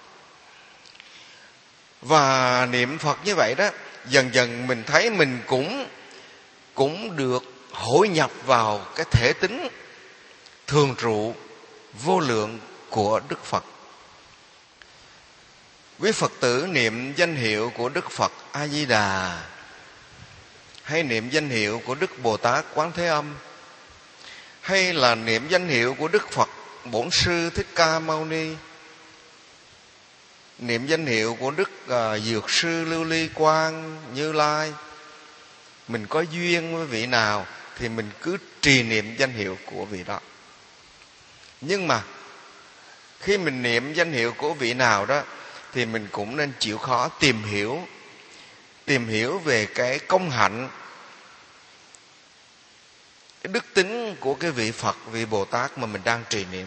Và niệm Phật như vậy đó, dần dần mình thấy mình cũng cũng được hội nhập vào cái thể tính thường trụ vô lượng của Đức Phật. Quý Phật tử niệm danh hiệu của Đức Phật A Di Đà, hay niệm danh hiệu của Đức Bồ Tát Quán Thế Âm, hay là niệm danh hiệu của Đức Phật Bổn Sư Thích Ca Mâu Ni, niệm danh hiệu của Đức uh, Dược Sư Lưu Ly Quang Như Lai, mình có duyên với vị nào thì mình cứ trì niệm danh hiệu của vị đó. Nhưng mà khi mình niệm danh hiệu của vị nào đó thì mình cũng nên chịu khó tìm hiểu tìm hiểu về cái công hạnh, cái đức tính của cái vị Phật, vị Bồ Tát mà mình đang trì niệm.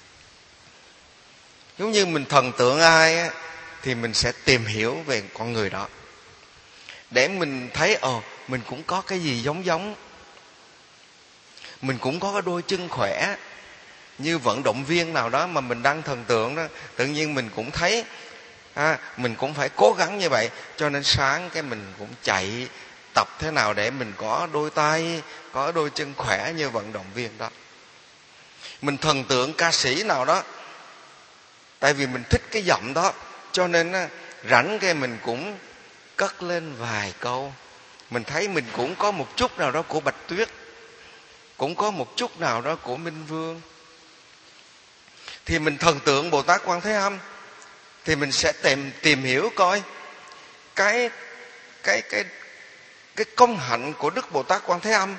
Giống như mình thần tượng ai á, thì mình sẽ tìm hiểu về con người đó, để mình thấy ồ mình cũng có cái gì giống giống, mình cũng có cái đôi chân khỏe như vận động viên nào đó mà mình đang thần tượng đó. Tự nhiên mình cũng thấy à, mình cũng phải cố gắng như vậy. Cho nên sáng cái mình cũng chạy tập thế nào để mình có đôi tay, có đôi chân khỏe như vận động viên đó. Mình thần tượng ca sĩ nào đó, tại vì mình thích cái giọng đó, cho nên á, rảnh cái mình cũng cất lên vài câu. Mình thấy mình cũng có một chút nào đó của Bạch Tuyết, cũng có một chút nào đó của Minh Vương. Thì mình thần tượng Bồ Tát Quan Thế Âm, thì mình sẽ tìm tìm hiểu coi cái cái cái cái công hạnh của Đức Bồ Tát Quan Thế Âm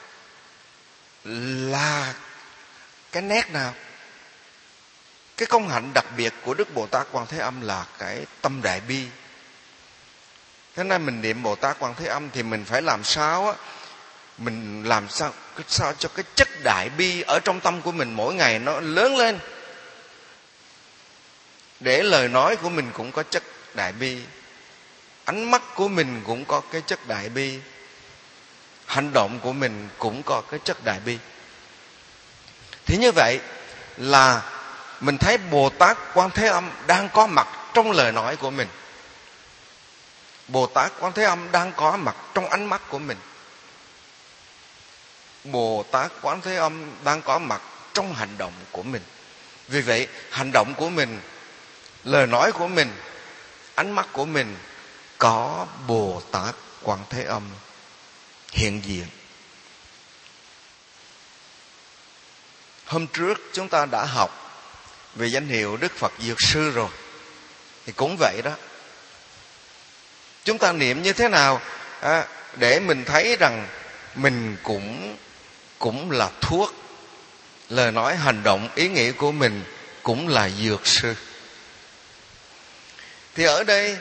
là cái nét nào. Cái công hạnh đặc biệt của Đức Bồ Tát Quan Thế Âm là cái tâm đại bi. Thế nên mình niệm Bồ Tát Quan Thế Âm thì mình phải làm sao á, mình làm sao sao cho cái chất đại bi ở trong tâm của mình mỗi ngày nó lớn lên, để lời nói của mình cũng có chất đại bi, ánh mắt của mình cũng có cái chất đại bi, hành động của mình cũng có cái chất đại bi. Thì như vậy là mình thấy Bồ Tát Quan Thế Âm đang có mặt trong lời nói của mình, Bồ Tát Quan Thế Âm đang có mặt trong ánh mắt của mình, Bồ Tát Quán Thế Âm đang có mặt trong hành động của mình. Vì vậy hành động của mình, lời nói của mình, ánh mắt của mình có Bồ Tát Quán Thế Âm hiện diện. Hôm trước chúng ta đã học về danh hiệu Đức Phật Dược Sư rồi, thì cũng vậy đó. Chúng ta niệm như thế nào à, để mình thấy rằng mình cũng cũng là thuốc, lời nói, hành động, ý nghĩ của mình cũng là dược sư. Thì ở đây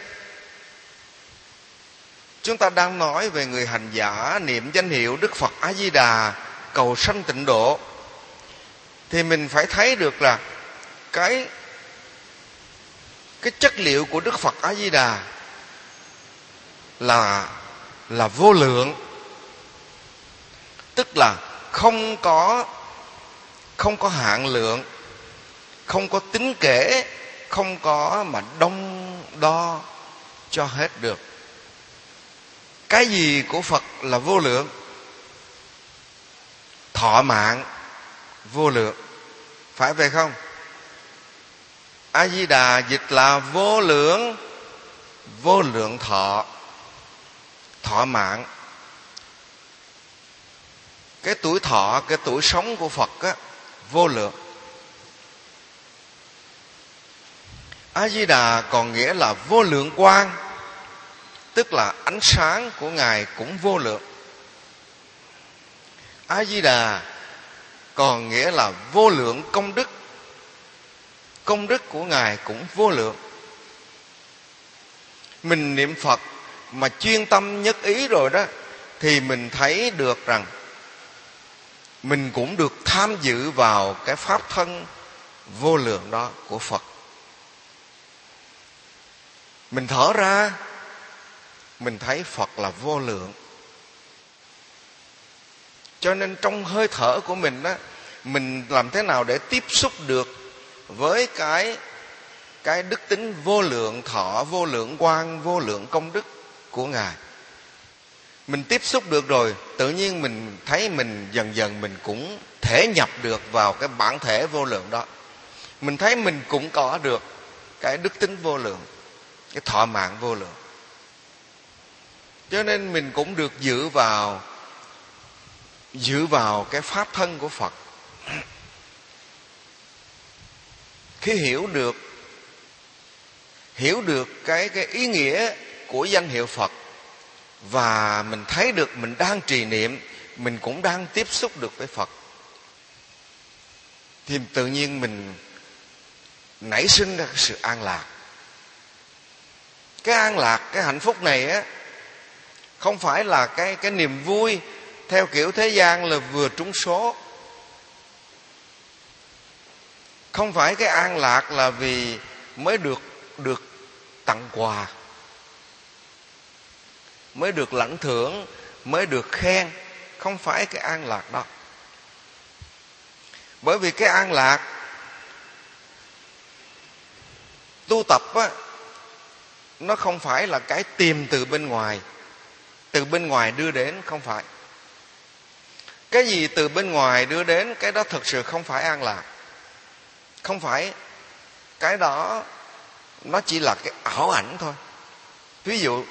chúng ta đang nói về người hành giả niệm danh hiệu Đức Phật A Di Đà cầu sanh tịnh độ, thì mình phải thấy được là cái cái chất liệu của Đức Phật A Di Đà là là vô lượng, tức là không có không có hạn lượng, không có tính kể, không có mà đong đo cho hết được. Cái gì của Phật là vô lượng? Thọ mạng vô lượng, phải vậy không? A Di Đà dịch là vô lượng, vô lượng thọ, thọ mạng. Cái tuổi thọ, cái tuổi sống của Phật á, vô lượng. A Di Đà còn nghĩa là vô lượng quang, tức là ánh sáng của Ngài cũng vô lượng. A Di Đà còn nghĩa là vô lượng công đức, công đức của Ngài cũng vô lượng. Mình niệm Phật mà chuyên tâm nhất ý rồi đó, thì mình thấy được rằng mình cũng được tham dự vào cái pháp thân vô lượng đó của Phật. Mình thở ra, mình thấy Phật là vô lượng. Cho nên trong hơi thở của mình đó, mình làm thế nào để tiếp xúc được với cái cái đức tính vô lượng thọ, vô lượng quang, vô lượng công đức của Ngài. Mình tiếp xúc được rồi, tự nhiên mình thấy mình dần dần mình cũng thể nhập được vào cái bản thể vô lượng đó. Mình thấy mình cũng có được cái đức tính vô lượng, cái thọ mạng vô lượng. Cho nên mình cũng được dự vào dự vào cái pháp thân của Phật. Khi hiểu được hiểu được cái cái ý nghĩa của danh hiệu Phật, và mình thấy được mình đang trì niệm, mình cũng đang tiếp xúc được với Phật, thì tự nhiên mình nảy sinh ra sự an lạc. Cái an lạc, cái hạnh phúc này á, không phải là cái cái niềm vui theo kiểu thế gian là vừa trúng số. Không phải cái an lạc là vì mới được được tặng quà, mới được lãnh thưởng, mới được khen. Không phải cái an lạc đó. Bởi vì cái an lạc tu tập á, nó không phải là cái tìm từ bên ngoài, từ bên ngoài đưa đến, không phải. Cái gì từ bên ngoài đưa đến, cái đó thực sự không phải an lạc. Không phải. Cái đó nó chỉ là cái ảo ảnh thôi. Ví dụ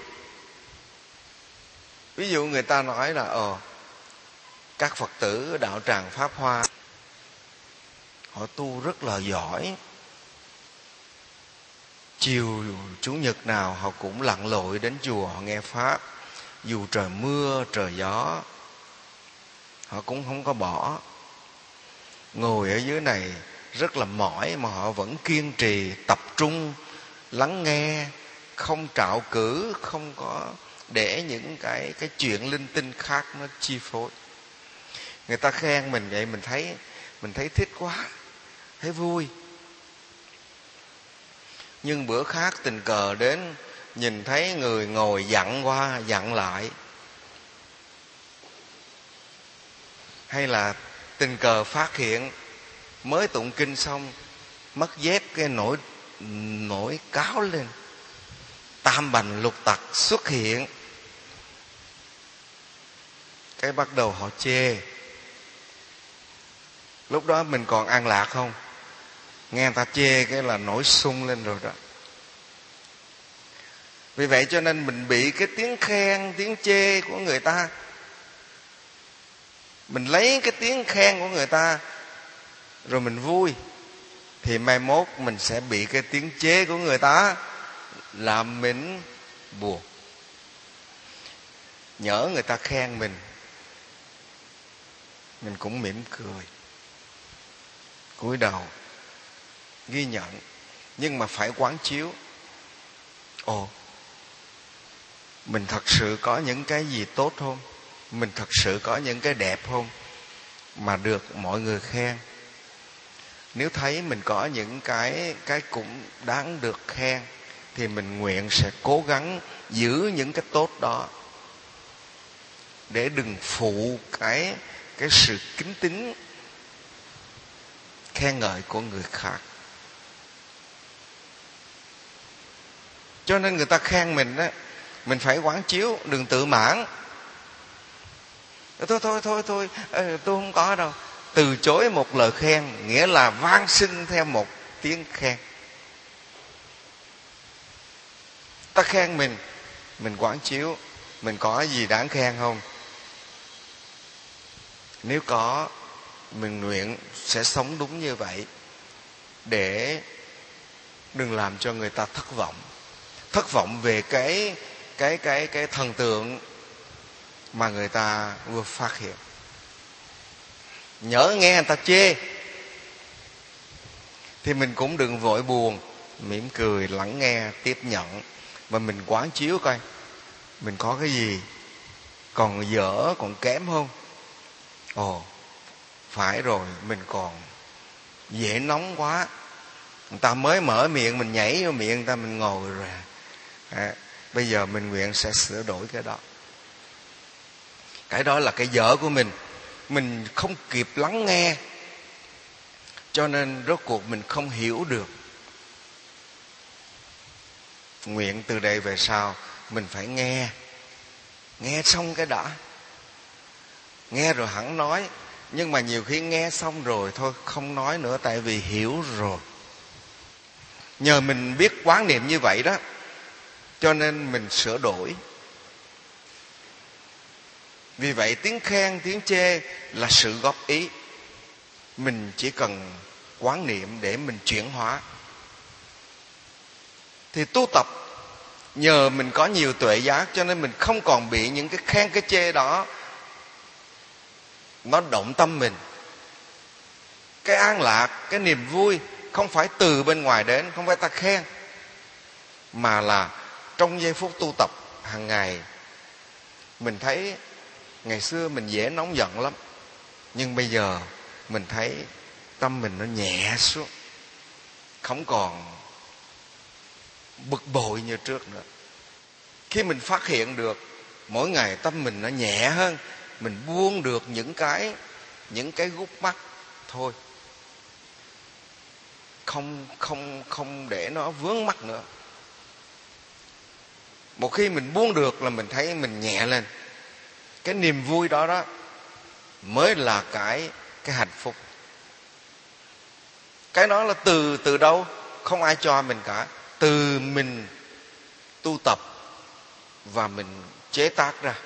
Ví dụ người ta nói là Ờ các Phật tử đạo tràng Pháp Hoa, họ tu rất là giỏi, chiều chủ nhật nào họ cũng lặn lội đến chùa họ nghe Pháp. Dù trời mưa, trời gió, họ cũng không có bỏ. Ngồi ở dưới này rất là mỏi mà họ vẫn kiên trì, tập trung, lắng nghe, không trạo cử, không có để những cái cái chuyện linh tinh khác nó chi phối. Người ta khen mình vậy, mình thấy mình thấy thích quá, thấy vui. Nhưng bữa khác tình cờ đến, nhìn thấy người ngồi dặn qua dặn lại, hay là tình cờ phát hiện mới tụng kinh xong mất dép cái nổi nổi cáo lên, tam bành lục tặc xuất hiện, cái bắt đầu họ chê. Lúc đó mình còn an lạc không? Nghe người ta chê cái là nổi sung lên rồi đó. Vì vậy cho nên mình bị cái tiếng khen, tiếng chê của người ta, mình lấy cái tiếng khen của người ta rồi mình vui, thì mai mốt mình sẽ bị cái tiếng chê của người ta làm mình buồn. Nhỡ người ta khen mình, mình cũng mỉm cười, cúi đầu ghi nhận, nhưng mà phải quán chiếu. ồ, mình thật sự có những cái gì tốt không? Mình thật sự có những cái đẹp không? Mà được mọi người khen. Nếu thấy mình có những cái cái cũng đáng được khen, thì mình nguyện sẽ cố gắng giữ những cái tốt đó, để đừng phụ cái cái sự kính tín khen ngợi của người khác. Cho nên người ta khen mình đó, mình phải quán chiếu, đừng tự mãn. Thôi thôi thôi thôi, tôi không có đâu. Từ chối một lời khen nghĩa là van xin theo một tiếng khen. Ta khen mình, mình quán chiếu, mình có gì đáng khen không? Nếu có, mình nguyện sẽ sống đúng như vậy, để đừng làm cho người ta thất vọng. Thất vọng về cái cái cái cái thần tượng mà người ta vừa phát hiện. Nhỡ nghe người ta chê thì mình cũng đừng vội buồn, mỉm cười lắng nghe, tiếp nhận, và mình quán chiếu coi mình có cái gì còn dở, còn kém không. Ồ, phải rồi, mình còn dễ nóng quá, người ta mới mở miệng mình nhảy vô miệng người ta, mình ngồi rồi à, bây giờ mình nguyện sẽ sửa đổi cái đó. Cái đó là cái dở của mình, mình không kịp lắng nghe, cho nên rốt cuộc mình không hiểu được. Nguyện từ đây về sau mình phải nghe, nghe xong cái đã, nghe rồi hẳn nói. Nhưng mà nhiều khi nghe xong rồi thôi không nói nữa, tại vì hiểu rồi. Nhờ mình biết quán niệm như vậy đó, cho nên mình sửa đổi. Vì vậy tiếng khen, tiếng chê là sự góp ý. Mình chỉ cần quán niệm để mình chuyển hóa. Thì tu tập, nhờ mình có nhiều tuệ giác, cho nên mình không còn bị những cái khen cái chê đó nó động tâm mình. Cái an lạc, cái niềm vui không phải từ bên ngoài đến, không phải ta khen, mà là trong giây phút tu tập hàng ngày. Mình thấy ngày xưa mình dễ nóng giận lắm, nhưng bây giờ mình thấy tâm mình nó nhẹ xuống, không còn bực bội như trước nữa. Khi mình phát hiện được mỗi ngày tâm mình nó nhẹ hơn, mình buông được những cái những cái gút mắt thôi, không không không để nó vướng mắc nữa. Một khi mình buông được là mình thấy mình nhẹ lên. Cái niềm vui đó đó mới là cái cái hạnh phúc. Cái đó là từ từ đâu? Không ai cho mình cả. Từ mình tu tập và mình chế tác ra.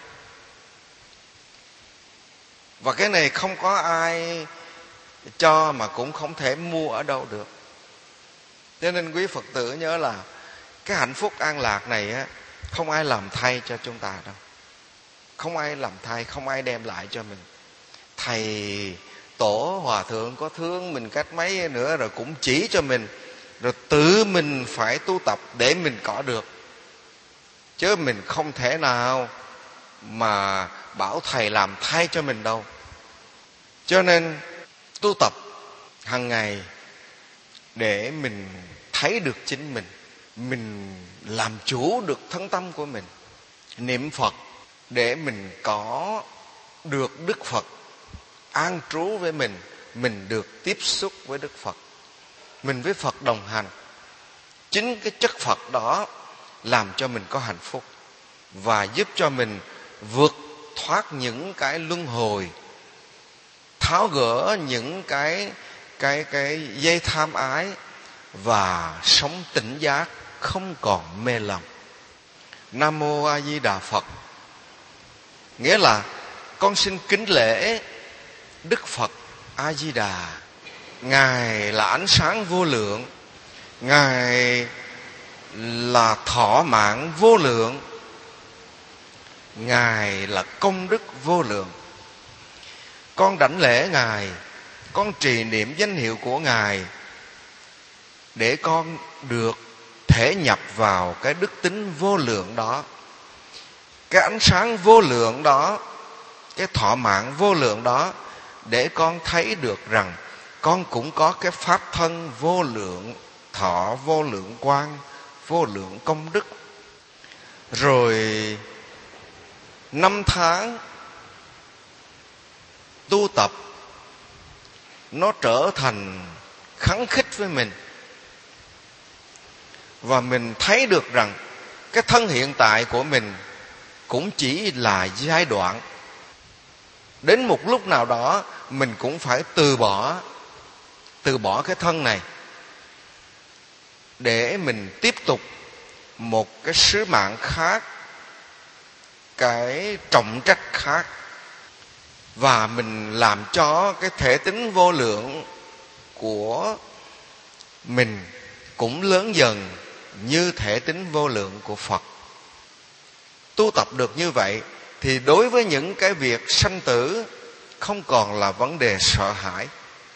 Và cái này không có ai cho, mà cũng không thể mua ở đâu được. Cho nên quý Phật tử nhớ là cái hạnh phúc an lạc này á, không ai làm thay cho chúng ta đâu. Không ai làm thay, không ai đem lại cho mình. Thầy tổ hòa thượng có thương mình cách mấy nữa rồi cũng chỉ cho mình, rồi tự mình phải tu tập để mình có được. Chứ mình không thể nào mà bảo thầy làm thay cho mình đâu. Cho nên tu tập hàng ngày để mình thấy được chính mình, mình làm chủ được thân tâm của mình. Niệm Phật để mình có được Đức Phật an trú với mình, mình được tiếp xúc với Đức Phật, mình với Phật đồng hành. Chính cái chất Phật đó làm cho mình có hạnh phúc và giúp cho mình vượt thoát những cái luân hồi, tháo gỡ những cái cái cái dây tham ái và sống tỉnh giác, không còn mê lầm. Nam Mô A Di Đà Phật nghĩa là con xin kính lễ Đức Phật A Di Đà. Ngài là ánh sáng vô lượng, Ngài là thọ mạng vô lượng, Ngài là công đức vô lượng. Con đảnh lễ Ngài, con trì niệm danh hiệu của Ngài để con được thể nhập vào cái đức tính vô lượng đó, cái ánh sáng vô lượng đó, cái thọ mạng vô lượng đó, để con thấy được rằng con cũng có cái pháp thân vô lượng thọ, vô lượng quang, vô lượng công đức. Rồi năm tháng tu tập nó trở thành khắng khích với mình, và mình thấy được rằng cái thân hiện tại của mình cũng chỉ là giai đoạn. Đến một lúc nào đó mình cũng phải từ bỏ từ bỏ cái thân này để mình tiếp tục một cái sứ mạng khác, cái trọng trách khác, và mình làm cho cái thể tính vô lượng của mình cũng lớn dần như thể tính vô lượng của Phật. Tu tập được như vậy thì đối với những cái việc sanh tử không còn là vấn đề sợ hãi.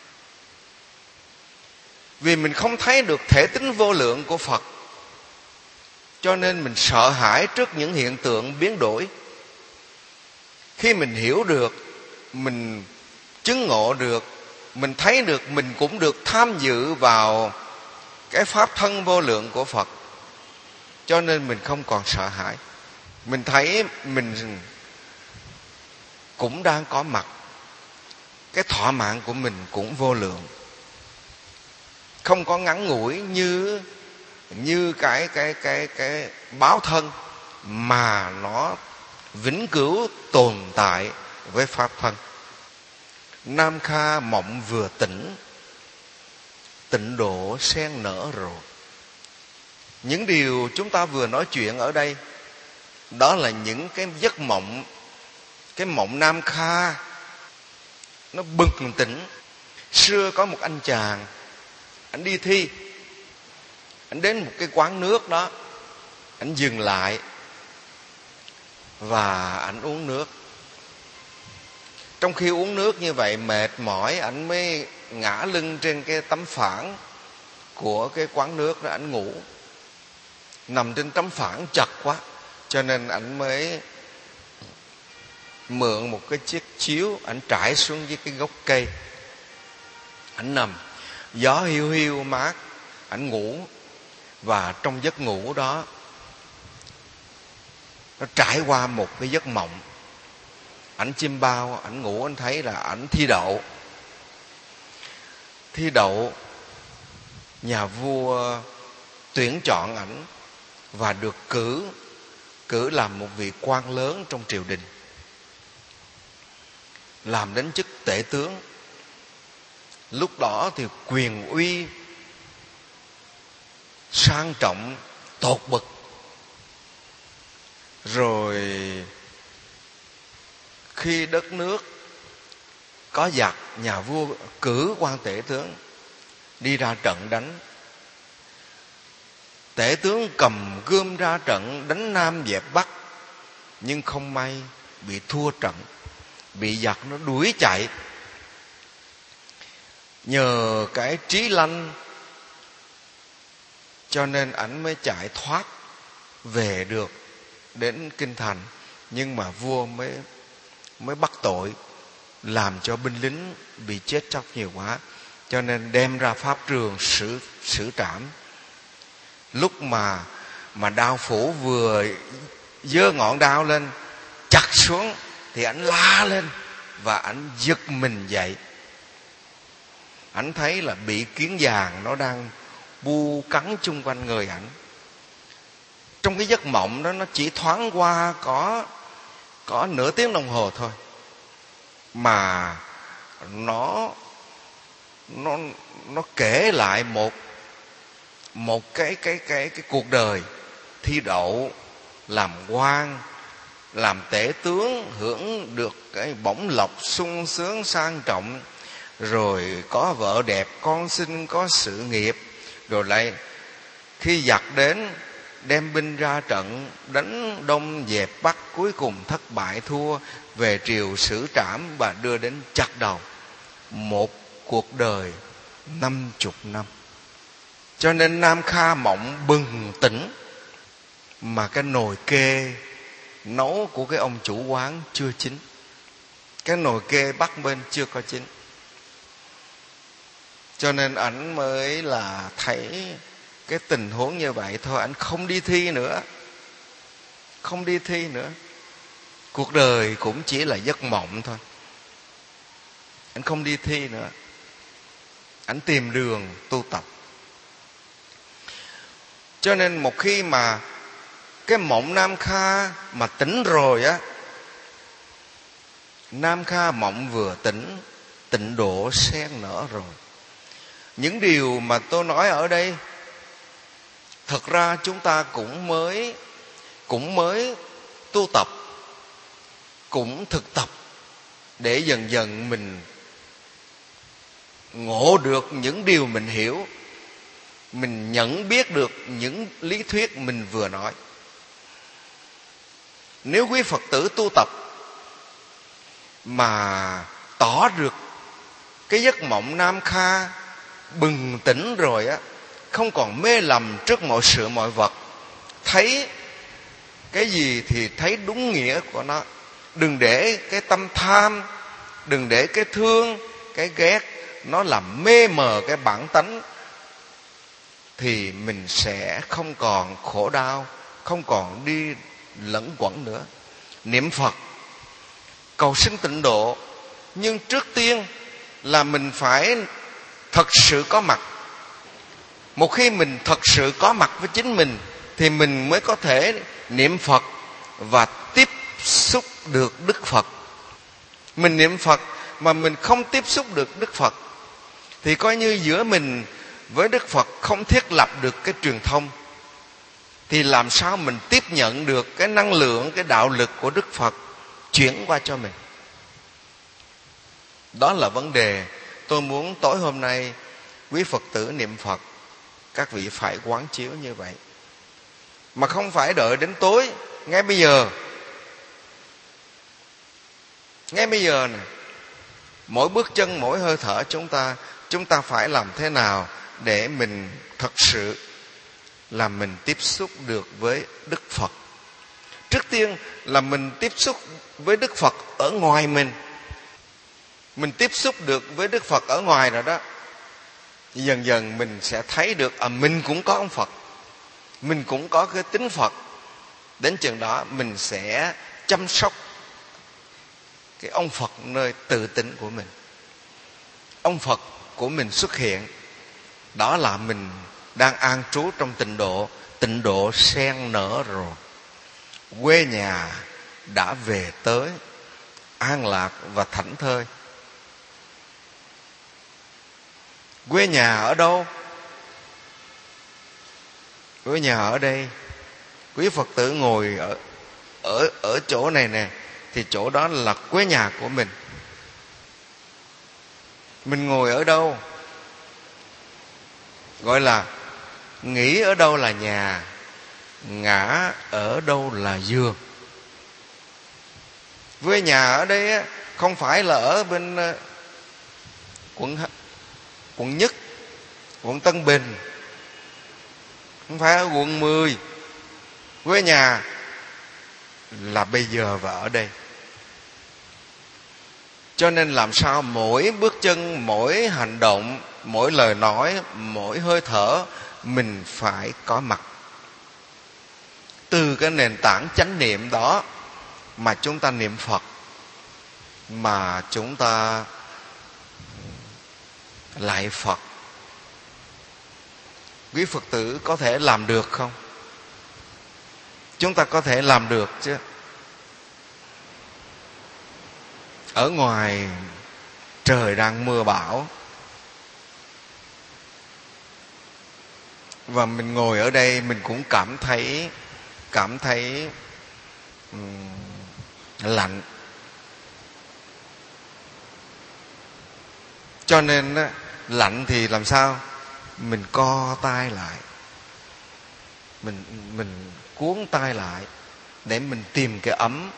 Vì mình không thấy được thể tính vô lượng của Phật, cho nên mình sợ hãi trước những hiện tượng biến đổi. Khi mình hiểu được, mình chứng ngộ được, mình thấy được mình cũng được tham dự vào cái pháp thân vô lượng của Phật, cho nên mình không còn sợ hãi. Mình thấy mình cũng đang có mặt, cái thọ mạng của mình cũng vô lượng, không có ngắn ngủi như như cái cái cái cái báo thân, mà nó vĩnh cửu tồn tại với pháp thân. Nam Kha mộng vừa tỉnh, tịnh độ sen nở rồi. Những điều chúng ta vừa nói chuyện ở đây, đó là những cái giấc mộng, cái mộng Nam Kha nó bừng tỉnh. Xưa có một anh chàng, anh đi thi, anh đến một cái quán nước đó, anh dừng lại và anh uống nước. Trong khi uống nước như vậy mệt mỏi, anh mới ngã lưng trên cái tấm phản của cái quán nước đó, anh ngủ. Nằm trên tấm phản chật quá, cho nên anh mới mượn một cái chiếc chiếu, anh trải xuống dưới cái gốc cây. Anh nằm, gió hiu hiu mát, anh ngủ. Và trong giấc ngủ đó, nó trải qua một cái giấc mộng. Ảnh chim bao, ảnh ngủ, anh thấy là ảnh thi đậu. Thi đậu, nhà vua tuyển chọn ảnh và được cử cử làm một vị quan lớn trong triều đình, làm đến chức tể tướng. Lúc đó thì quyền uy sang trọng tột bậc. Rồi khi đất nước có giặc, nhà vua cử quan tể tướng đi ra trận đánh. Tể tướng cầm gươm ra trận đánh Nam dẹp Bắc, nhưng không may bị thua trận, bị giặc nó đuổi chạy. Nhờ cái trí lanh cho nên ảnh mới chạy thoát về được đến kinh thành. Nhưng mà vua mới mới bắt tội, làm cho binh lính bị chết chóc nhiều quá, cho nên đem ra pháp trường xử xử trảm. Lúc mà mà đao phủ vừa giơ ngọn đao lên chặt xuống thì ảnh la lên và ảnh giật mình dậy. Ảnh thấy là bị kiến vàng nó đang bu cắn chung quanh người ảnh. Trong cái giấc mộng đó, nó chỉ thoáng qua có có nửa tiếng đồng hồ thôi, mà nó nó nó kể lại một một cái cái cái cái cuộc đời thi đậu, làm quan, làm tể tướng, hưởng được cái bổng lộc sung sướng sang trọng, rồi có vợ đẹp, con xinh, có sự nghiệp, rồi lại khi giặc đến đem binh ra trận đánh Đông dẹp Bắc, cuối cùng thất bại thua, về triều xử trảm và đưa đến chặt đầu. Một cuộc đời năm chục năm. Cho nên Nam Kha mộng bừng tỉnh, mà cái nồi kê nấu của cái ông chủ quán chưa chín. Cái nồi kê bắc bên chưa có chín. Cho nên ảnh mới là thấy cái tình huống như vậy thôi, ảnh không đi thi nữa. Không đi thi nữa. Cuộc đời cũng chỉ là giấc mộng thôi. Ảnh không đi thi nữa. Ảnh tìm đường tu tập. Cho nên một khi mà cái mộng Nam Kha mà tỉnh rồi á, Nam Kha mộng vừa tỉnh, tịnh độ sen nở rồi. Những điều mà tôi nói ở đây, thật ra chúng ta cũng mới cũng mới tu tập, cũng thực tập để dần dần mình ngộ được những điều mình hiểu, mình nhận biết được những lý thuyết mình vừa nói. Nếu quý Phật tử tu tập mà tỏ được cái giấc mộng Nam Kha bừng tỉnh rồi á, không còn mê lầm trước mọi sự mọi vật, thấy cái gì thì thấy đúng nghĩa của nó, đừng để cái tâm tham, đừng để cái thương, cái ghét nó làm mê mờ cái bản tánh, thì mình sẽ không còn khổ đau, không còn đi lẫn quẩn nữa. Niệm Phật cầu sinh tịnh độ, nhưng trước tiên là mình phải thật sự có mặt. Một khi mình thật sự có mặt với chính mình thì mình mới có thể niệm Phật và tiếp xúc được Đức Phật. Mình niệm Phật mà mình không tiếp xúc được Đức Phật thì coi như giữa mình với Đức Phật không thiết lập được cái truyền thông, thì làm sao mình tiếp nhận được cái năng lượng, cái đạo lực của Đức Phật chuyển qua cho mình. Đó là vấn đề tôi muốn tối hôm nay quý Phật tử niệm Phật, các vị phải quán chiếu như vậy. Mà không phải đợi đến tối, ngay bây giờ. Ngay bây giờ này, mỗi bước chân, mỗi hơi thở chúng ta, chúng ta phải làm thế nào để mình thật sự là mình tiếp xúc được với Đức Phật. Trước tiên là mình tiếp xúc với Đức Phật ở ngoài mình. Mình tiếp xúc được với Đức Phật ở ngoài rồi đó, thì dần dần mình sẽ thấy được à, mình cũng có ông Phật, mình cũng có cái tính Phật. Đến chừng đó mình sẽ chăm sóc cái ông Phật nơi tự tính của mình. Ông Phật của mình xuất hiện, đó là mình đang an trú trong tịnh độ. Tịnh độ sen nở rồi, quê nhà đã về tới, an lạc và thảnh thơi. Quê nhà ở đâu? Quê nhà ở đây. Quý Phật tử ngồi ở ở ở chỗ này nè, thì chỗ đó là quê nhà của mình. Mình ngồi ở đâu? Gọi là nghỉ ở đâu là nhà, ngã ở đâu là giường. Quê nhà ở đây không phải là ở bên quận quận nhất, quận Tân Bình, không phải ở quận mười. Quê nhà là bây giờ và ở đây. Cho nên làm sao mỗi bước chân, mỗi hành động, mỗi lời nói, mỗi hơi thở mình phải có mặt. Từ cái nền tảng chánh niệm đó mà chúng ta niệm Phật, mà chúng ta lạy Phật. Quý Phật tử có thể làm được không? Chúng ta có thể làm được chứ. Ở ngoài trời đang mưa bão, và mình ngồi ở đây mình cũng cảm thấy cảm thấy um, lạnh. Cho nên á, lạnh thì làm sao? Mình co tay lại, mình mình cuốn tay lại để mình tìm cái ấm.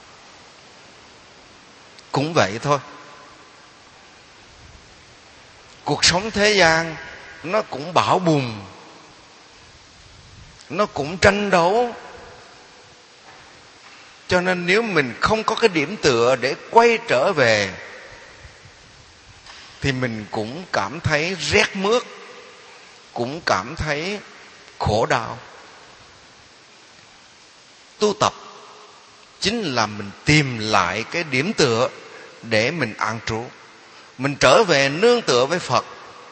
Cũng vậy thôi. Cuộc sống thế gian nó cũng bão bùng, nó cũng tranh đấu. Cho nên nếu mình không có cái điểm tựa để quay trở về thì mình cũng cảm thấy rét mướt, cũng cảm thấy khổ đau. Tu tập chính là mình tìm lại cái điểm tựa để mình an trú. Mình trở về nương tựa với Phật.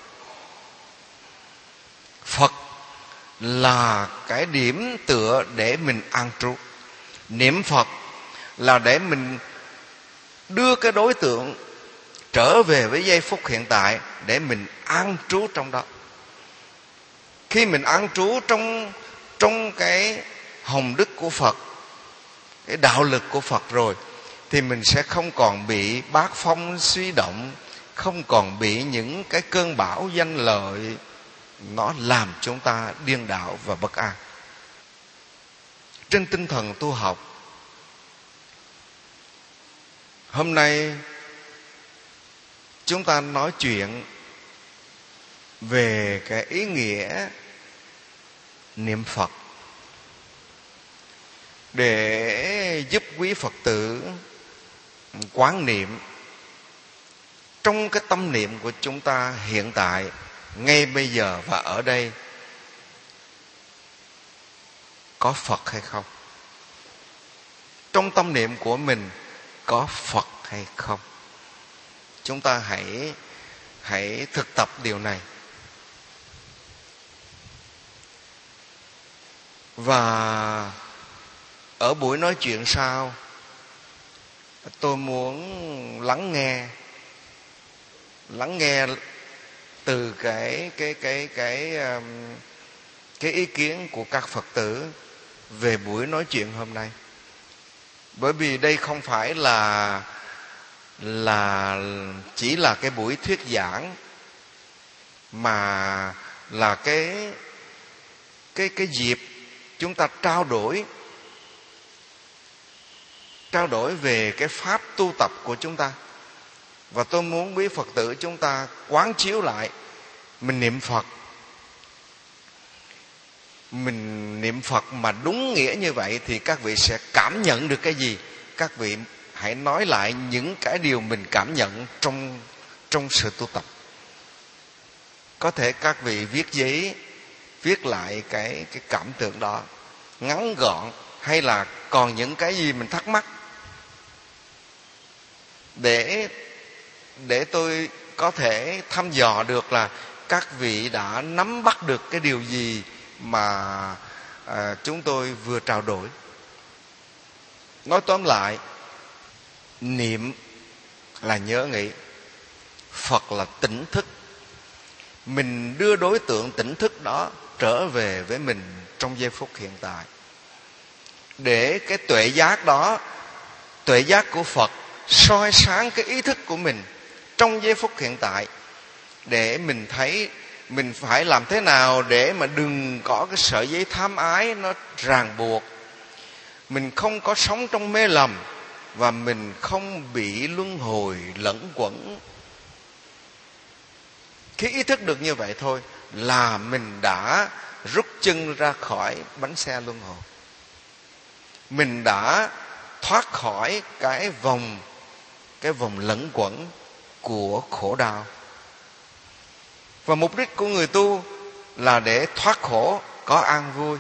Phật là cái điểm tựa để mình an trú. Niệm Phật là để mình đưa cái đối tượng trở về với giây phút hiện tại để mình an trú trong đó. Khi mình an trú trong trong cái hồng đức của Phật, cái đạo lực của Phật rồi, thì mình sẽ không còn bị bát phong suy động, không còn bị những cái cơn bão danh lợi nó làm chúng ta điên đảo và bất an. Trên tinh thần tu học, hôm nay chúng ta nói chuyện về cái ý nghĩa niệm Phật để giúp quý Phật tử quán niệm trong cái tâm niệm của chúng ta hiện tại, ngay bây giờ và ở đây, có Phật hay không? Trong tâm niệm của mình có Phật hay không? Chúng ta hãy hãy thực tập điều này. Và ở buổi nói chuyện sau, tôi muốn lắng nghe lắng nghe từ cái cái cái cái cái ý kiến của các Phật tử về buổi nói chuyện hôm nay. Bởi vì đây không phải là là chỉ là cái buổi thuyết giảng, mà là cái cái cái dịp chúng ta trao đổi trao đổi về cái pháp tu tập của chúng ta. Và tôi muốn quý Phật tử chúng ta quán chiếu lại, mình niệm Phật, mình niệm Phật mà đúng nghĩa như vậy thì các vị sẽ cảm nhận được cái gì? Các vị hãy nói lại những cái điều mình cảm nhận trong trong sự tu tập. Có thể các vị viết giấy, viết lại cái cái cảm tưởng đó ngắn gọn, hay là còn những cái gì mình thắc mắc, để để tôi có thể thăm dò được là các vị đã nắm bắt được cái điều gì mà à, chúng tôi vừa trao đổi. Nói tóm lại, niệm là nhớ nghĩ, Phật là tỉnh thức. Mình đưa đối tượng tỉnh thức đó trở về với mình trong giây phút hiện tại, để cái tuệ giác đó, tuệ giác của Phật soi sáng cái ý thức của mình trong giây phút hiện tại, để mình thấy mình phải làm thế nào để mà đừng có cái sợi dây tham ái nó ràng buộc. Mình không có sống trong mê lầm, và mình không bị luân hồi lẫn quẩn. Khi ý thức được như vậy thôi là mình đã rút chân ra khỏi bánh xe luân hồi. Mình đã thoát khỏi cái vòng cái vòng lẫn quẩn của khổ đau. Và mục đích của người tu là để thoát khổ, có an vui.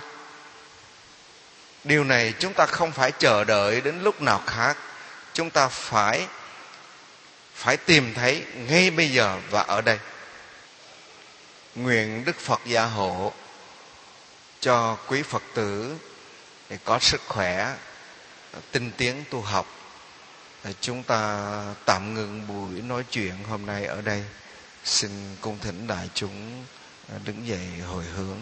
Điều này chúng ta không phải chờ đợi đến lúc nào khác. Chúng ta phải phải tìm thấy ngay bây giờ và ở đây. Nguyện Đức Phật gia hộ cho quý Phật tử để có sức khỏe, tinh tiến tu học. Chúng ta tạm ngừng buổi nói chuyện hôm nay ở đây. Xin cung thỉnh đại chúng đứng dậy hồi hướng.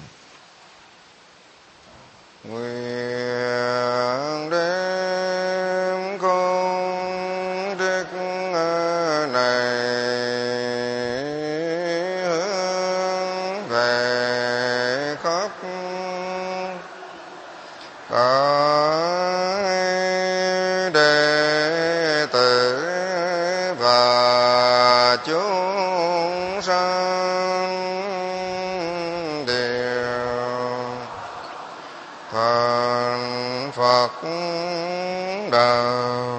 Nguyện đem công đức này hướng về khắp các đệ tử và chúng sanh đều Phật Phật đạo